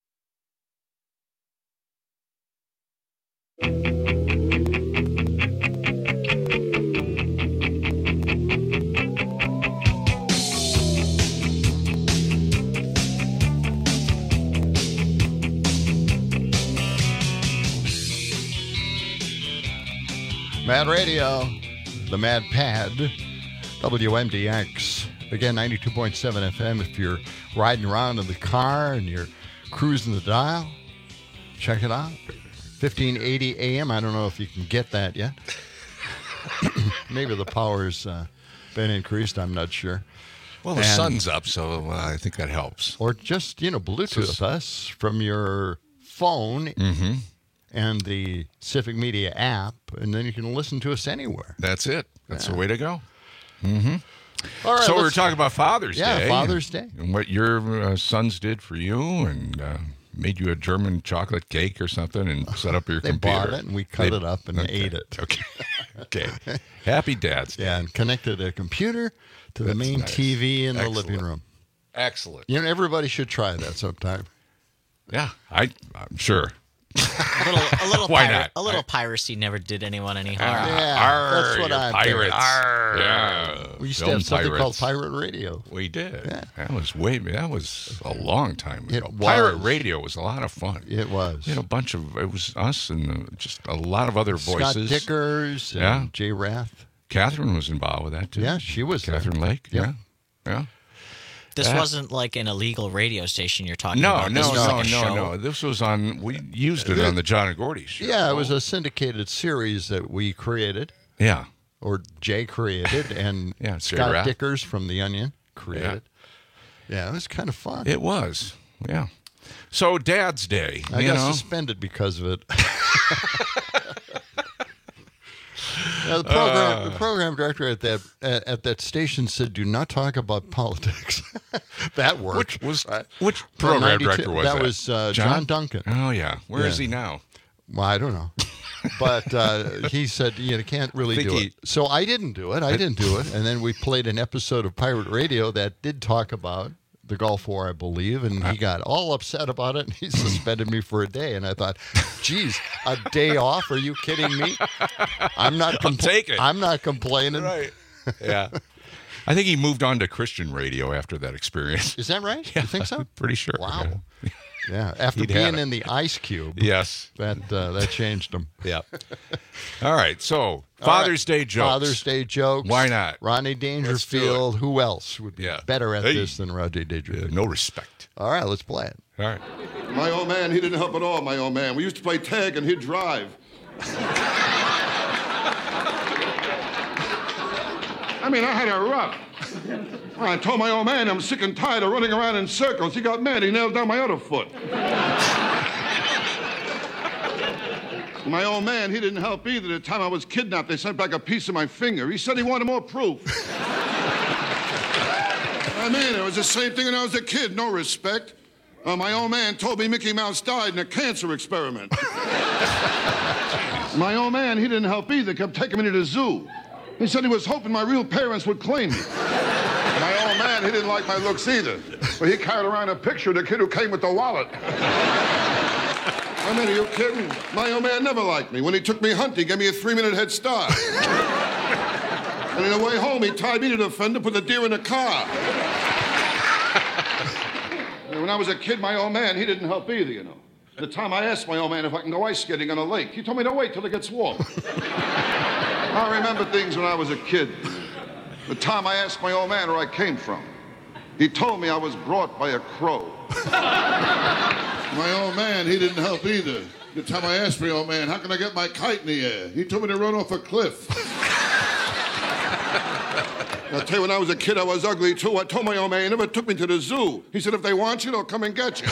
Mad Radio, the Mad Pad, W M D X. Again, ninety-two point seven F M. If you're riding around in the car and you're cruising the dial, check it out. fifteen eighty A M. I don't know if you can get that yet. Maybe the power's uh, been increased. I'm not sure. Well, the And- sun's up, so uh, I think that helps. Or just, you know, Bluetooth us from your phone Mm-hmm. and the Civic Media app, and then you can listen to us anywhere. That's it. That's Yeah. the way to go. Mm-hmm. All right, so we were let's- talking about Father's Yeah, Day. Father's Day. And what your uh, sons did for you, and uh, made you a German chocolate cake or something, and set up your They computer. bought it, and we cut They- it up and okay. ate it. Okay. Okay. Happy Dad's Day. Yeah, and connected a computer to the That's main nice. T V in Excellent. the living room. Excellent. You know, everybody should try that sometime. Yeah, I, I'm sure. A little, a little, Why pira- not? a little piracy never did anyone any harm. Ah, Yeah, arr, that's what you're I'm pirates. thinking. Arr. Yeah. We used to Film have something called pirates. pirate radio. We did. Yeah. That was way. That was a long time It ago. Pirate was. radio was a lot of fun. It was. We had a bunch of. It was us and uh, just a lot of other Scott voices. Dickers and Yeah. Jay Rath. Catherine was involved with that too. Yeah, she was there. Catherine Lake. Yeah. Yeah. Yeah. This That- wasn't like an illegal radio station you're talking No, about. no, This was no, like a no, show. no. This was on. We used it on the John and Gordy show. Yeah, it was a syndicated series that we created, Yeah. or Jay created, and Yeah, Jay Scott Rath. Dickers from The Onion created. Yeah, it was kind of fun. It was. Yeah. So Dad's Day. I you got know? suspended because of it. Yeah, the program, Uh. the program director at that at, at that station said, "Do not talk about politics." That worked. Which was right? which From program ninety-two director was that? that? was uh, John? Duncan. Oh yeah. Where is Yeah. he now? Well, I don't know. But uh, he said, you know, can't really think do he- it. So I didn't do it. I didn't do it. And then we played an episode of Pirate Radio that did talk about the Gulf War, I believe, and he got all upset about it, and he suspended me for a day. And I thought, geez, a day off? Are you kidding me? I'm not I'll take it. I'm not complaining. Right. Yeah. I think he moved on to Christian radio after that experience. Is that right? Yeah, You think so? Pretty sure. Wow. Yeah. Yeah, after He'd had being it. in the ice cube. Yes. That uh, that changed him. Yeah. All right. So Father's Day jokes. Father's Day jokes. Why not? Rodney Dangerfield. Who else would be Yeah. better at Hey. this than Rodney Dangerfield? No respect. All right, let's play it. All right. My old man, he didn't help at all, my old man. We used to play tag and he'd drive. I mean, I had it rough. I told my old man I'm sick and tired of running around in circles. He got mad. He nailed down my other foot. My old man, he didn't help either. The time I was kidnapped, they sent back a piece of my finger. He said he wanted more proof. I mean, it was the same thing when I was a kid. No respect. Uh, my old man told me Mickey Mouse died in a cancer experiment. My old man, he didn't help either. Kept taking me to the zoo. He said he was hoping my real parents would claim me. My old man, he didn't like my looks either. But he carried around a picture of the kid who came with the wallet. I mean, are you kidding? My old man never liked me. When he took me hunting, he gave me a three-minute head start. And on the way home, he tied me to the fender, put the deer in the car. And when I was a kid, my old man, he didn't help either, you know. The time I asked my old man if I can go ice skating on a lake, he told me to wait till it gets warm. I remember things when I was a kid. The time I asked my old man where I came from, he told me I was brought by a crow. My old man, he didn't help either. The time I asked my old man, how can I get my kite in the air? He told me to run off a cliff. I'll tell you, when I was a kid, I was ugly, too. I told my old man he never took me to the zoo. He said, if they want you, they'll come and get you.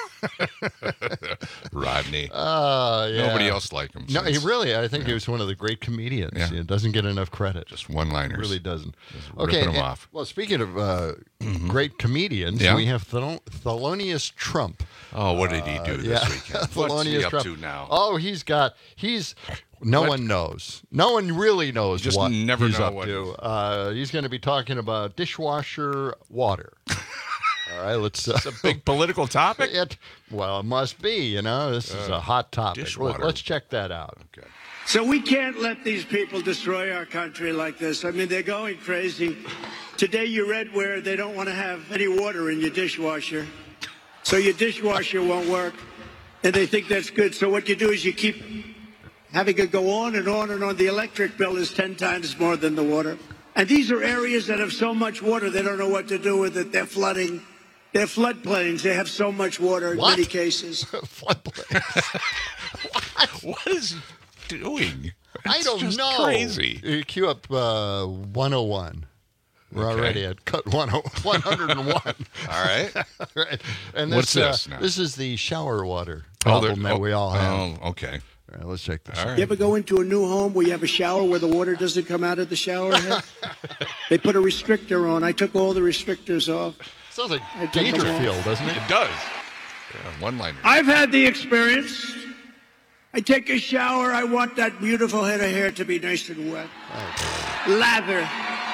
Rodney. Uh, yeah. Nobody else liked him. No, he since. really, I think Yeah. he was one of the great comedians. Yeah. He doesn't get enough credit. Just one-liners. Really doesn't. Just Okay. ripping 'em and- off. Well, speaking of uh, great comedians, Yeah. we have Thel- Thelonious Trump. Oh, what did he do Uh, this yeah. weekend? What's Thelonious he up Trump. to now? Oh, he's got, he's, no What? one knows. No one really knows You just what never he's know up what to. Uh, he's going to be talking about dishwasher water. All right, let's. Uh, It's a big political topic. It, well, it must be. You know, this is Uh, a hot topic. dishwater. Let's check that out. Okay. So we can't let these people destroy our country like this. I mean, they're going crazy. Today you read where they don't want to have any water in your dishwasher. So your dishwasher won't work. And they think that's good. So what you do is you keep having it go on and on and on. The electric bill is ten times more than the water. And these are areas that have so much water, they don't know what to do with it. They're flooding. They're floodplains. They have so much water in What? many cases. Floodplains. What is he doing? I It's don't just know. Crazy. Uh, Cue up uh, one oh one. We're Okay. already at cut one oh one oh one. All right. Right. And What's this, this uh, now? This is the shower water Oh, there- problem that oh, we all have. Oh, okay. All right, let's check this All out. right. You ever go into a new home where you have a shower where the water doesn't come out of the shower head? They put a restrictor on. I took all the restrictors off. Sounds like I took them off. Dangerfield, doesn't it? It does. Yeah, one-liner. I've had the experience. I take a shower. I want that beautiful head of hair to be nice and wet. Lather.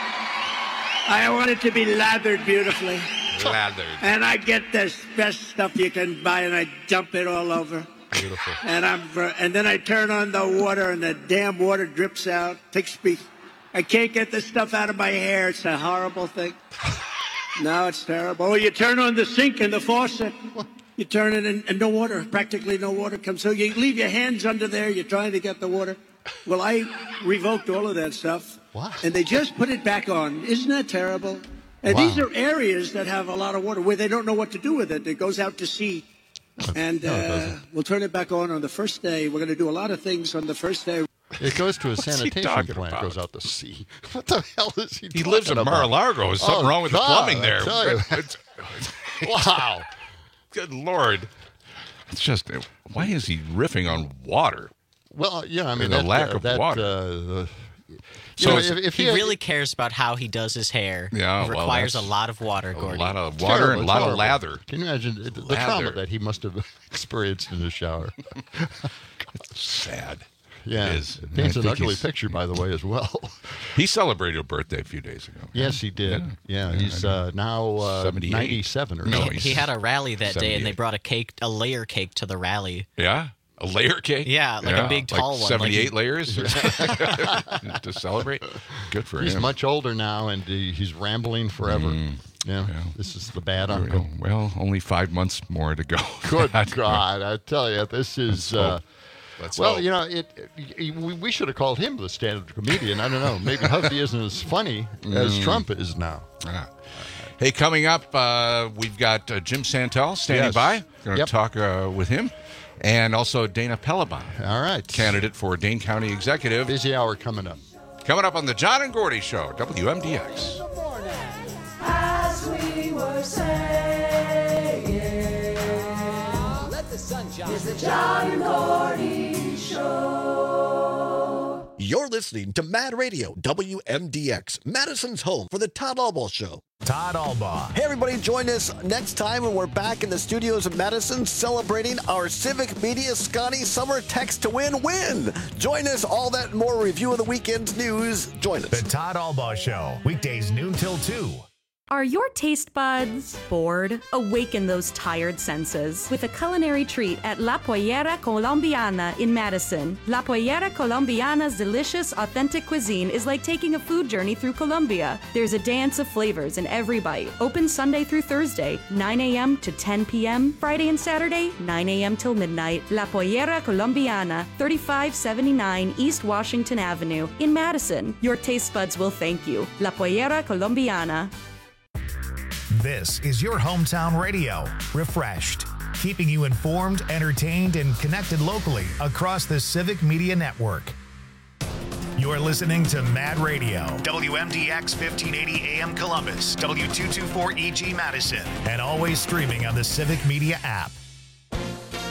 I want it to be lathered beautifully. Lathered. And I get this best stuff you can buy and I dump it all over. Beautiful. And I'm and then I turn on the water and the damn water drips out. Takes me. I can't get the stuff out of my hair. It's a horrible thing. No, it's terrible. Oh, you turn on the sink and the faucet. You turn it and, and no water. Practically no water comes. So you leave your hands under there. You're trying to get the water. Well, I revoked all of that stuff. What? And they just put it back on. Isn't that terrible? And Wow. these are areas that have a lot of water where they don't know what to do with it. It goes out to sea. And No, it uh, doesn't. we'll turn it back on on the first day. We're going to do a lot of things on the first day. It goes to a What's he sanitation talking plant. about? Goes out to sea. What the hell is he? He lives in talking about? Mar-a-Lago. There's something Oh, wrong with the God, plumbing there. I tell you. It's- Wow. Good Lord. It's just, why is he riffing on water? Well, yeah, I mean, And the that, lack uh, of that, water. Uh, the, you So know, it's- if, if he had- really cares about how he does his hair. Yeah, it well, requires a that's lot of water, A Gordon. lot of it's water terrible, and a it's lot of horrible. lather. Can you imagine the, the Lather. trauma that he must have experienced in the shower? Sad. Yeah, It is. it paints I an think ugly he's- picture, by the way, as well. He celebrated a birthday a few days ago. Yes, he did. Yeah, Yeah, he's I know. uh, now uh, seventy-eight. ninety-seven or No, something. he's He had a rally that day, and they seventy-eight. brought a cake, a layer cake, to the rally. Yeah? A layer cake? Yeah, like a big, tall like one, seventy-eight like layers to celebrate? Good for He's him. much older now, and he, he's rambling forever. Mm, yeah, yeah. this is the bad uncle. Well, only five months more to go. Good God, I tell you, this is. Let's Uh, hope. Let's well, hope. you know, it, it, we, we should have called him the stand-up comedian. I don't know. Maybe Huffy isn't as funny as Mm. Trump is now. Ah. Hey, coming up, uh, we've got uh, Jim Santel standing Yes. by. Going to Yep. talk uh, with him. And also Dana Pelleban, All right. candidate for Dane County Executive. Busy hour coming up. Coming up on the John and Gordy Show, W M D X. As we were saying, let the sun shine. It's the John and Gordy Show. listening to Mad Radio, W M D X, Madison's home for the Todd Albaugh Show. Todd Albaugh. Hey, everybody, join us next time when we're back in the studios of Madison celebrating our Civic Media Scotty Summer Text to Win win. Join us, all that and more review of the weekend's news. Join us. The Todd Albaugh Show, weekdays noon till two. Are your taste buds bored? Awaken those tired senses with a culinary treat at La Pollera Colombiana in Madison. La Pollera Colombiana's delicious, authentic cuisine is like taking a food journey through Colombia. There's a dance of flavors in every bite. Open Sunday through Thursday, nine a.m. to ten p.m. Friday and Saturday, nine a.m. till midnight. La Pollera Colombiana, thirty-five seventy-nine East Washington Avenue in Madison. Your taste buds will thank you. La Pollera Colombiana. This is your hometown radio, refreshed, keeping you informed, entertained, and connected locally across the Civic Media Network. You're listening to Mad Radio, W M D X fifteen eighty A M Columbus, W two twenty-four E G Madison, and always streaming on the Civic Media app.